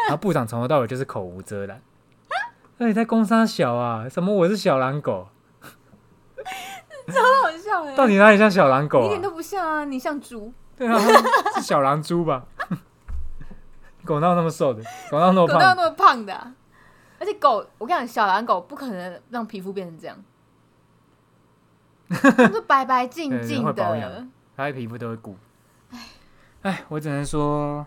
Speaker 1: 然后部长从头到尾就是口无遮拦。那你在工商小啊？什么我是小狼狗？
Speaker 2: 超好笑哎！
Speaker 1: 到底哪里像小狼狗啊？
Speaker 2: 你一点都不像啊，你像猪。
Speaker 1: 对啊，是小狼猪吧？狗哪有那么瘦的？狗哪有那么胖？
Speaker 2: 狗哪有那么胖的啊？而且狗，我跟你讲，小狼狗不可能让皮肤变成这样，它们都白白净净
Speaker 1: 会保
Speaker 2: 的
Speaker 1: 养。它的皮肤都会顾。哎，我只能说，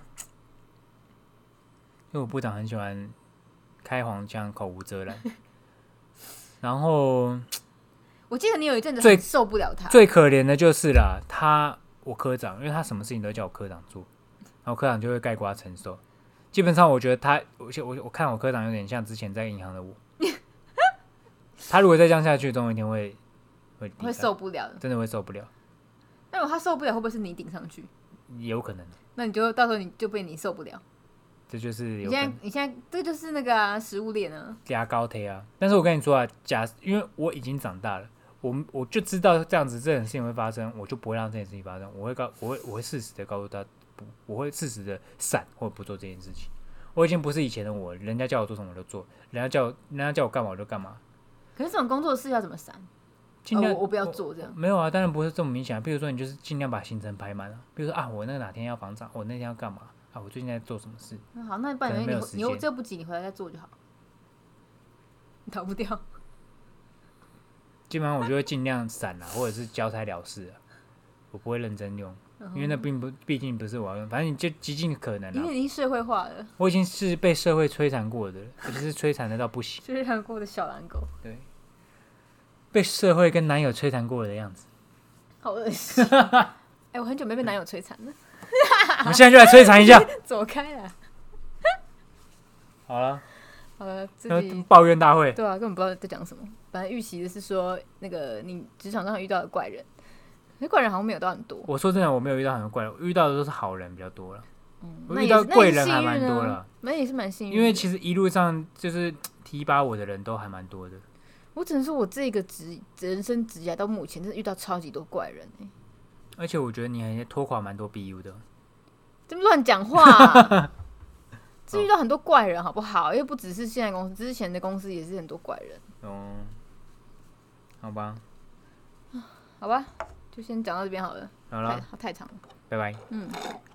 Speaker 1: 因为我部长很喜欢开黄腔，口无遮拦。然后
Speaker 2: 我记得你有一阵子很受不了他。
Speaker 1: 最可怜的就是啦，我科长，因为他什么事情都叫我科长做，然后科长就会概括承受。基本上我觉得我看我科长有点像之前在银行的我。他如果再这样下去，总有一天会
Speaker 2: 受不了的，
Speaker 1: 真的会受不了。
Speaker 2: 那如果他受不了，会不会是你顶上去？
Speaker 1: 也有可能。
Speaker 2: 那你就到时候你就被你受不了。
Speaker 1: 这就是有
Speaker 2: 你现在这就是那个啊，食物链啊，
Speaker 1: 加高贴啊。但是我跟你说啊，因为我已经长大了，我就知道这样子这件事情会发生，我就不会让这件事情发生。我会适时的告诉他，我会适时的闪或不做这件事情。我已经不是以前的我，人家叫我做什么我就做，人家叫我干嘛我就干嘛。
Speaker 2: 可是这种工作室要怎么闪？
Speaker 1: 尽量
Speaker 2: 我不要做这样。
Speaker 1: 没有啊，当然不是这么明显。比如说你就是尽量把行程排满了。比如说啊，我那个哪天要访场，我那天要干嘛啊？我最近在做什么事？
Speaker 2: 好，那不然你这不急，你回来再做就好。你逃不掉。
Speaker 1: 基本上我就会尽量闪啦，或者是交差了事啊，我不会认真用，因为那毕竟不是我要用，反正你就极尽可能啦。
Speaker 2: 因为你已经社会化了，
Speaker 1: 我已经是被社会摧残过的，而且是摧残的到不行。
Speaker 2: 摧残过的小狼狗。
Speaker 1: 对，被社会跟男友摧残过的样子，
Speaker 2: 好恶心。哎，我很久没被男友摧残了。
Speaker 1: 我们现在就来摧残一下。
Speaker 2: 走开啦。
Speaker 1: 好了，
Speaker 2: 自己
Speaker 1: 抱怨大会。
Speaker 2: 对啊，根本不知道在讲什么。本来预期的是说，那个你职场上遇到的怪人，可是怪人好像没有到很多。
Speaker 1: 我说真的，我没有遇到很多怪人，我遇到的都是好人比较多了。我
Speaker 2: 那
Speaker 1: 遇到贵人还蛮多了，
Speaker 2: 那也是蛮幸运。
Speaker 1: 因为其实一路上就是提拔我的人都还蛮多的。
Speaker 2: 我只能说我这个人生职涯到目前真的遇到超级多怪人
Speaker 1: 而且我觉得你还拖垮蛮多 BU 的。
Speaker 2: 这么乱讲话。这遇到很多怪人好不好？因为不只是现在公司，之前的公司也是很多怪人。
Speaker 1: 好吧，
Speaker 2: 好吧，就先讲到这边好了。
Speaker 1: 好了，
Speaker 2: 太长了。
Speaker 1: 拜拜。